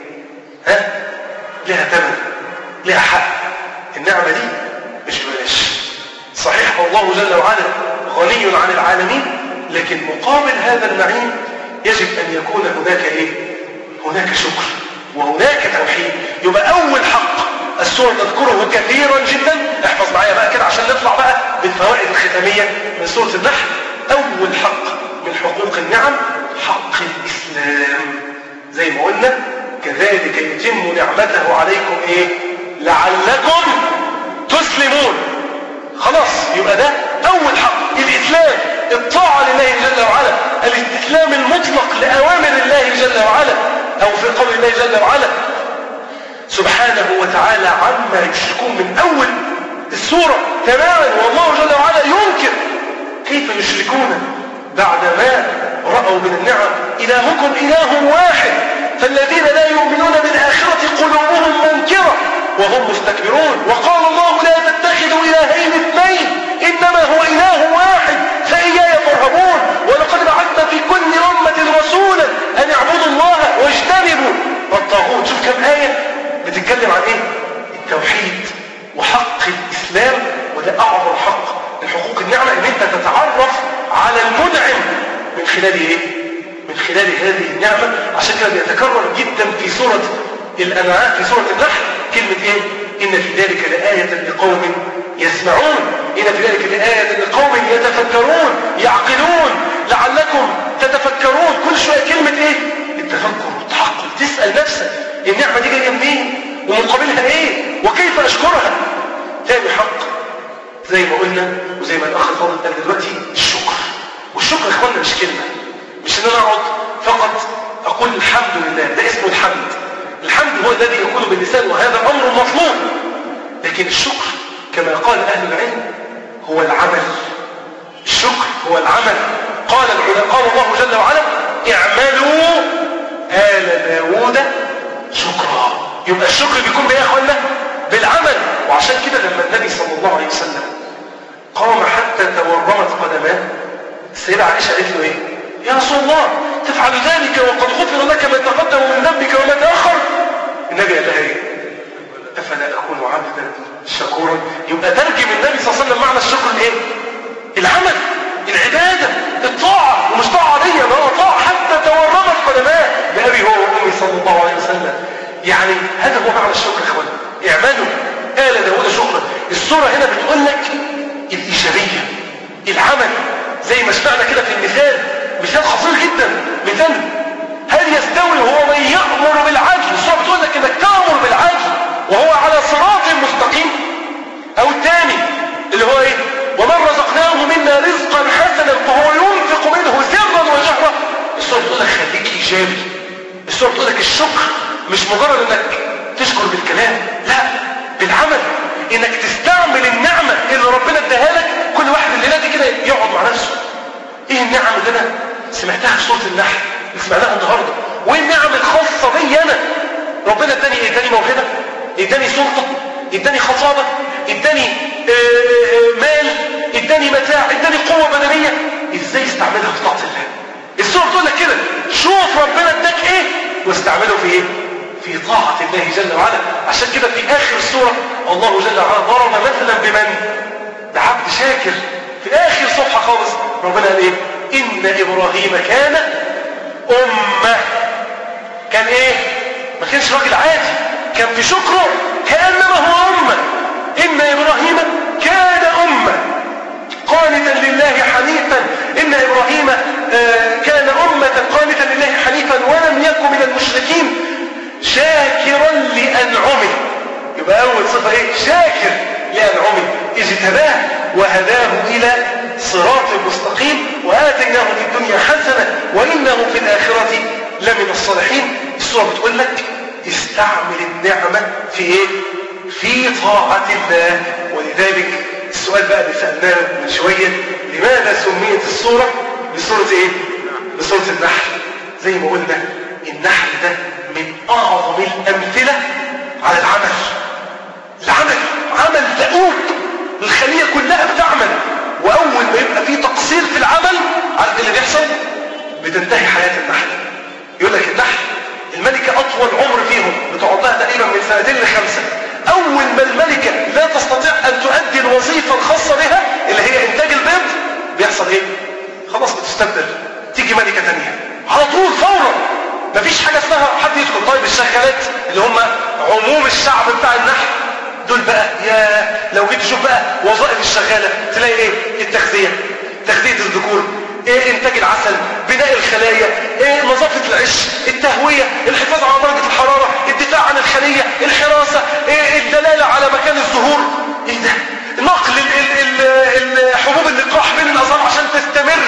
Speaker 1: لها ثمن، لها حق. النعمة دي مش بلاش. صحيح الله جل وعلا غني عن العالمين، لكن مقابل هذا النعيم يجب أن يكون هناك إيه؟ هناك شكر وهناك توحيد. يبقى أول حق السورة تذكره كثيرا جدا، احفظ معايا بقى كده عشان نطلع بقى بالفوائد الختامية من سورة النحل. أول حق من حقوق النعم حق الإسلام، زي ما قلنا كذلك يتم نعمته عليكم ايه؟ لعلكم تسلمون. خلاص يبقى ده أول حق، الإسلام، الطاعة لله جل وعلا، الاستسلام المطلق لأوامر الله جل وعلا، أو في قول الله جل وعلا سبحانه وتعالى عما يشركون من أول السورة تماما. والله جل وعلا ينكر كيف يشركون بعدما رأوا من النعم. إلهكم إله واحد فالذين لا يؤمنون بالآخرة قلوبهم منكرة وهم مستكبرون. وقال الله لا تتخذوا إلهين اثنين إنما هو إله واحد فإياي فارهبون. ولقد بعثنا في كل أمة رسولا أن اعبدوا الله واجتنبوا الطاغوت. شوف كم آية بتتكلم عن ايه؟ التوحيد وحق الإسلام. وده أعظم حق من حقوق النعمة، ان انت تتعرف على المنعم من خلال ايه؟ من خلال هذه النعمة. عشان كده بيتكرر جدا في سورة الأنعام، في سورة النحل كلمة ايه؟ إن في ذلك لآية لقوم يسمعون، إن في ذلك لآية لقوم يتفكرون يعقلون لعلكم تتفكرون. كل شوية كلمة ايه؟ التفكر والتعقل. تسأل نفسك النعمة دي جاية منين؟ ومقابلها ايه؟ وكيف اشكرها؟ ثاني حق زي ما قلنا وزي ما الاخ الفاضل قال دلوقتي الشكر. والشكر يا اخوانا مش كلمة، مش ان انا اقعد فقط اقول الحمد لله، ده اسمه الحمد. الحمد هو الذي يكون باللسان وهذا امر مطلوب، لكن الشكر كما قال اهل العلم هو العمل. الشكر هو العمل. قال الله جل وعلا اعملوا آل داود شكرا. يبقى الشكر بيكون بايه يا اخوانا؟ بالعمل. وعشان كده لما النبي صلى الله عليه وسلم قام حتى تورمت قدماه، السيدة عائشة قالت له ايه؟ يا رسول الله تفعل ذلك وقد غفر لك ما تقدم من ذنبك وما تأخر. النبي قال لها ايه؟ افلا اكون عبدا شكورا. يبقى ترجم النبي صلى الله عليه وسلم معنى الشكر الايه؟ العمل، العبادة، الطاعة. ومش طاعة عادية، ما هو طاعة حتى تورمت قدماه بأبي هو وأمي صلى الله عليه وسلم. يعني هذا هو معنى الشكر يا اخوانا. اعملوا آل داود شكرا. السورة هنا بتقول لك الإيجابية، العمل، زي ما سمعنا كده في المثال، مثال خطير جدا. مثال هل يستوي هو من يأمر بالعدل؟ السورة بتقول لك انك تأمر بالعدل وهو على صراط مستقيم، او الثاني اللي هو ايه؟ ومن رزقناه منا رزقا حسنا فهو ينفق منه سرا وجهرا. السورة بتقول لك خليك ايجابي. السورة بتقول لك الشكر مش مجرد انك تشكر بالكلام، لا، بالعمل، انك تستعمل النعمة اللي ربنا اداها لك. كل واحد الليلة دي كده يقعد مع نفسه، ايه النعم اللي انا سمعتها في سورة النحل اللي سمعناها النهارده؟ وايه النعم الخاصة بي انا؟ ربنا اداني ايه؟ اداني موهبة، اداني سلطة، اداني خطابة، اداني مال، اداني متاع، اداني قوة بدنية. ازاي استعملها في طاعة الله؟ السورة بتقول لك كده، شوف ربنا اداك ايه واستعمله في ايه؟ في طاعة الله جل وعلا. عشان كده في آخر السورة الله جل وعلا ضرب مثلا بمن؟ بعبد شاكر. في آخر صفحة خالص ربنا قال ايه؟ إن إبراهيم كان أمة. كان ايه؟ ما كانش راجل عادي، كان في شكره كأنما هو أمة. إن إبراهيم كان أمة قانتا لله حنيفا. إن إبراهيم كان أمة قانتا لله حنيفا ولم يكن من المشركين شاكرا لأنعمه. يبقى أول صفة ايه؟ شاكر لأنعمه. اجتباه وهداه إلى صراط مستقيم وآتيناه في الدنيا حسنة وإنه في الآخرة لمن الصالحين. السورة بتقول لك استعمل النعمة في ايه؟ في طاعة الله. ولذلك السؤال بقى اللي سألناه من شوية، لماذا سميت السورة بسورة ايه؟ بسورة النحل. زي ما قلنا النحل ده من أعظم الأمثلة على العمل. العمل عمل دؤوب، الخلية كلها بتعمل، وأول ما يبقى فيه تقصير في العمل عارف اللي بيحصل؟ بتنتهي حياة النحل. يقول لك النحل الملكة أطول عمر فيهم بتقعد لها تقريبا من 2 ل5. أول ما الملكة لا تستطيع أن تؤدي الوظيفة الخاصة بها اللي هي إنتاج البيض، بيحصل إيه؟ خلاص بتستبدل، تيجي ملكة تانية على طول فورا. مفيش حاجة اسمها حد يدخل. طيب الشغالات اللي هم عموم الشعب بتاع النحل دول بقى، يا لو جيت تشوف بقى وظائف الشغالة تلاقي ايه؟ التغذية، تغذية الذكور، ايه انتاج العسل، بناء الخلايا، ايه نظافة العش، التهوية، الحفاظ على درجة الحرارة، الدفاع عن الخلية، الحراسة، ايه الدلالة على مكان الزهور، ايه ده؟ نقل حبوب اللقاح بين الازهار عشان تستمر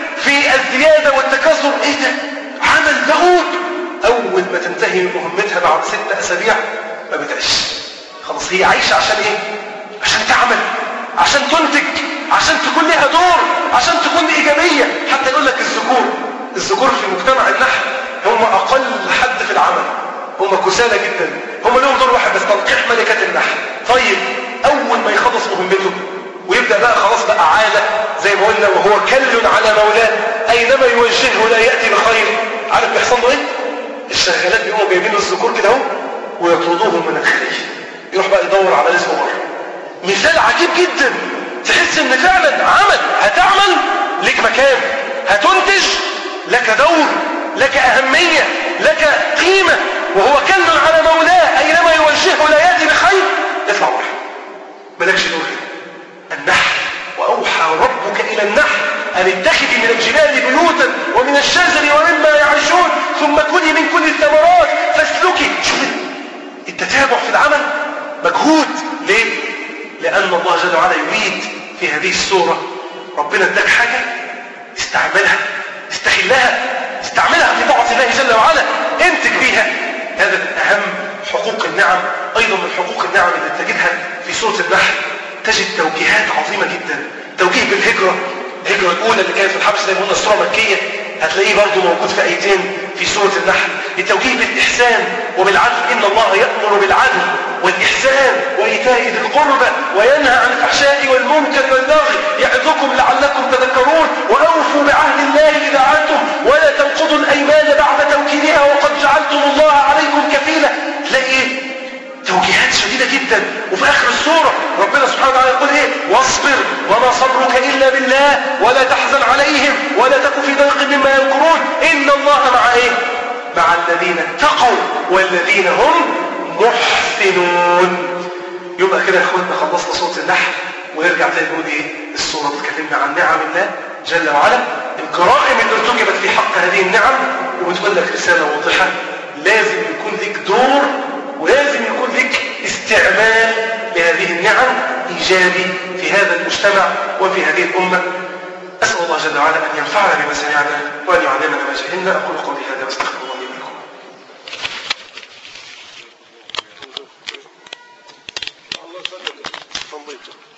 Speaker 1: في الزيادة والتكاثر، ايه ده؟ عمل دؤوب. اول ما تنتهي من مهمتها بعد 6 أسابيع ما بتعيش خلاص. هي عايشة عشان ايه؟ عشان تعمل، عشان تنتج، عشان تكون لها دور، عشان تكون إيجابية. حتى يقول لك الذكور في مجتمع النحل هم أقل حد في العمل، هم كسالى جدا، هم لهم دور واحد بس، تلقيح ملكة النحل. طيب أول ما يخلص مهمته ويبدأ بقى خلاص بقى عادة زي ما قلنا، وهو كل على مولاه أينما يوجهه لا يأتي بخير. عارف بيحصل له إيه؟ الشغالات بيقوموا جايبين الذكور كده اهو ويطردوهم من الخلية، يروح بقى يدور على رزقه بره. مثال عجيب جدا، تحس ان فعلا عمل، هتعمل لك مكان، هتنتج لك دور، لك أهمية، لك قيمة. وهو كل على مولاه أينما يوجهه لا يأتي بخير. اطلع بره، مالكش دور هنا. النحل، وأوحى ربك إلى النحل أن اتخذي من الجبال بيوتا ومن الشجر ومما يعيشون ثم كلي من كل الثمرات فاسلكي. شوف التتابع في العمل، مجهود. ليه؟ لأن الله جل وعلا يريد في هذه السورة، ربنا اداك حاجة استعملها، استخلها، استعملها في طاعة الله جل وعلا، انتج بيها. هذا من أهم حقوق النعم. أيضا من حقوق النعم اللي تجدها في سورة النحل، تجد توجيهات عظيمة جدا. توجيه بالهجرة، الهجرة الأولى اللي كانت في الحبس زي ما قلنا السورة مكية، هتلاقيه برضه موجود في آيتين في سورة النحل. التوجيه بالإحسان وبالعدل، إن الله يأمر بالعدل والإحسان وإيتاء ذي القربى وينهى عن الفحشاء والمنكر والبغي يعظكم لعلكم تذكرون وأوفوا بعهد الله إذا عهدتم ولا تنقضوا الأيمان بعد توكيدها وقد جعلتم الله عليكم كفيلا. تلاقي توجيهات شديدة جدا. وفي آخر السورة ربنا سبحانه وتعالى يقول ايه؟ واصبر وما صبرك إلا بالله ولا تحزن عليهم ولا تك في ضيق مما يمكرون إن الله مع ايه؟ مع الذين اتقوا والذين هم محسنون. يبقى كده يا اخواننا خلصنا سورة النحل، ونرجع تاني نقول ايه؟ السورة بتكلمنا عن نعم الله جل وعلا، الجرائم اللي ارتكبت في حق هذه النعم، وبتقول لك رسالة واضحة، لازم يكون لك دور ولازم يكون لك استعمال لهذه النعم إيجابي في هذا المجتمع وفي هذه الأمة. أسأل الله جل وعلا أن ينفعنا بما سمعنا وأن يعلمنا ما جهلنا. أقول قولي هذا واستغفر الله لي ولكم. الله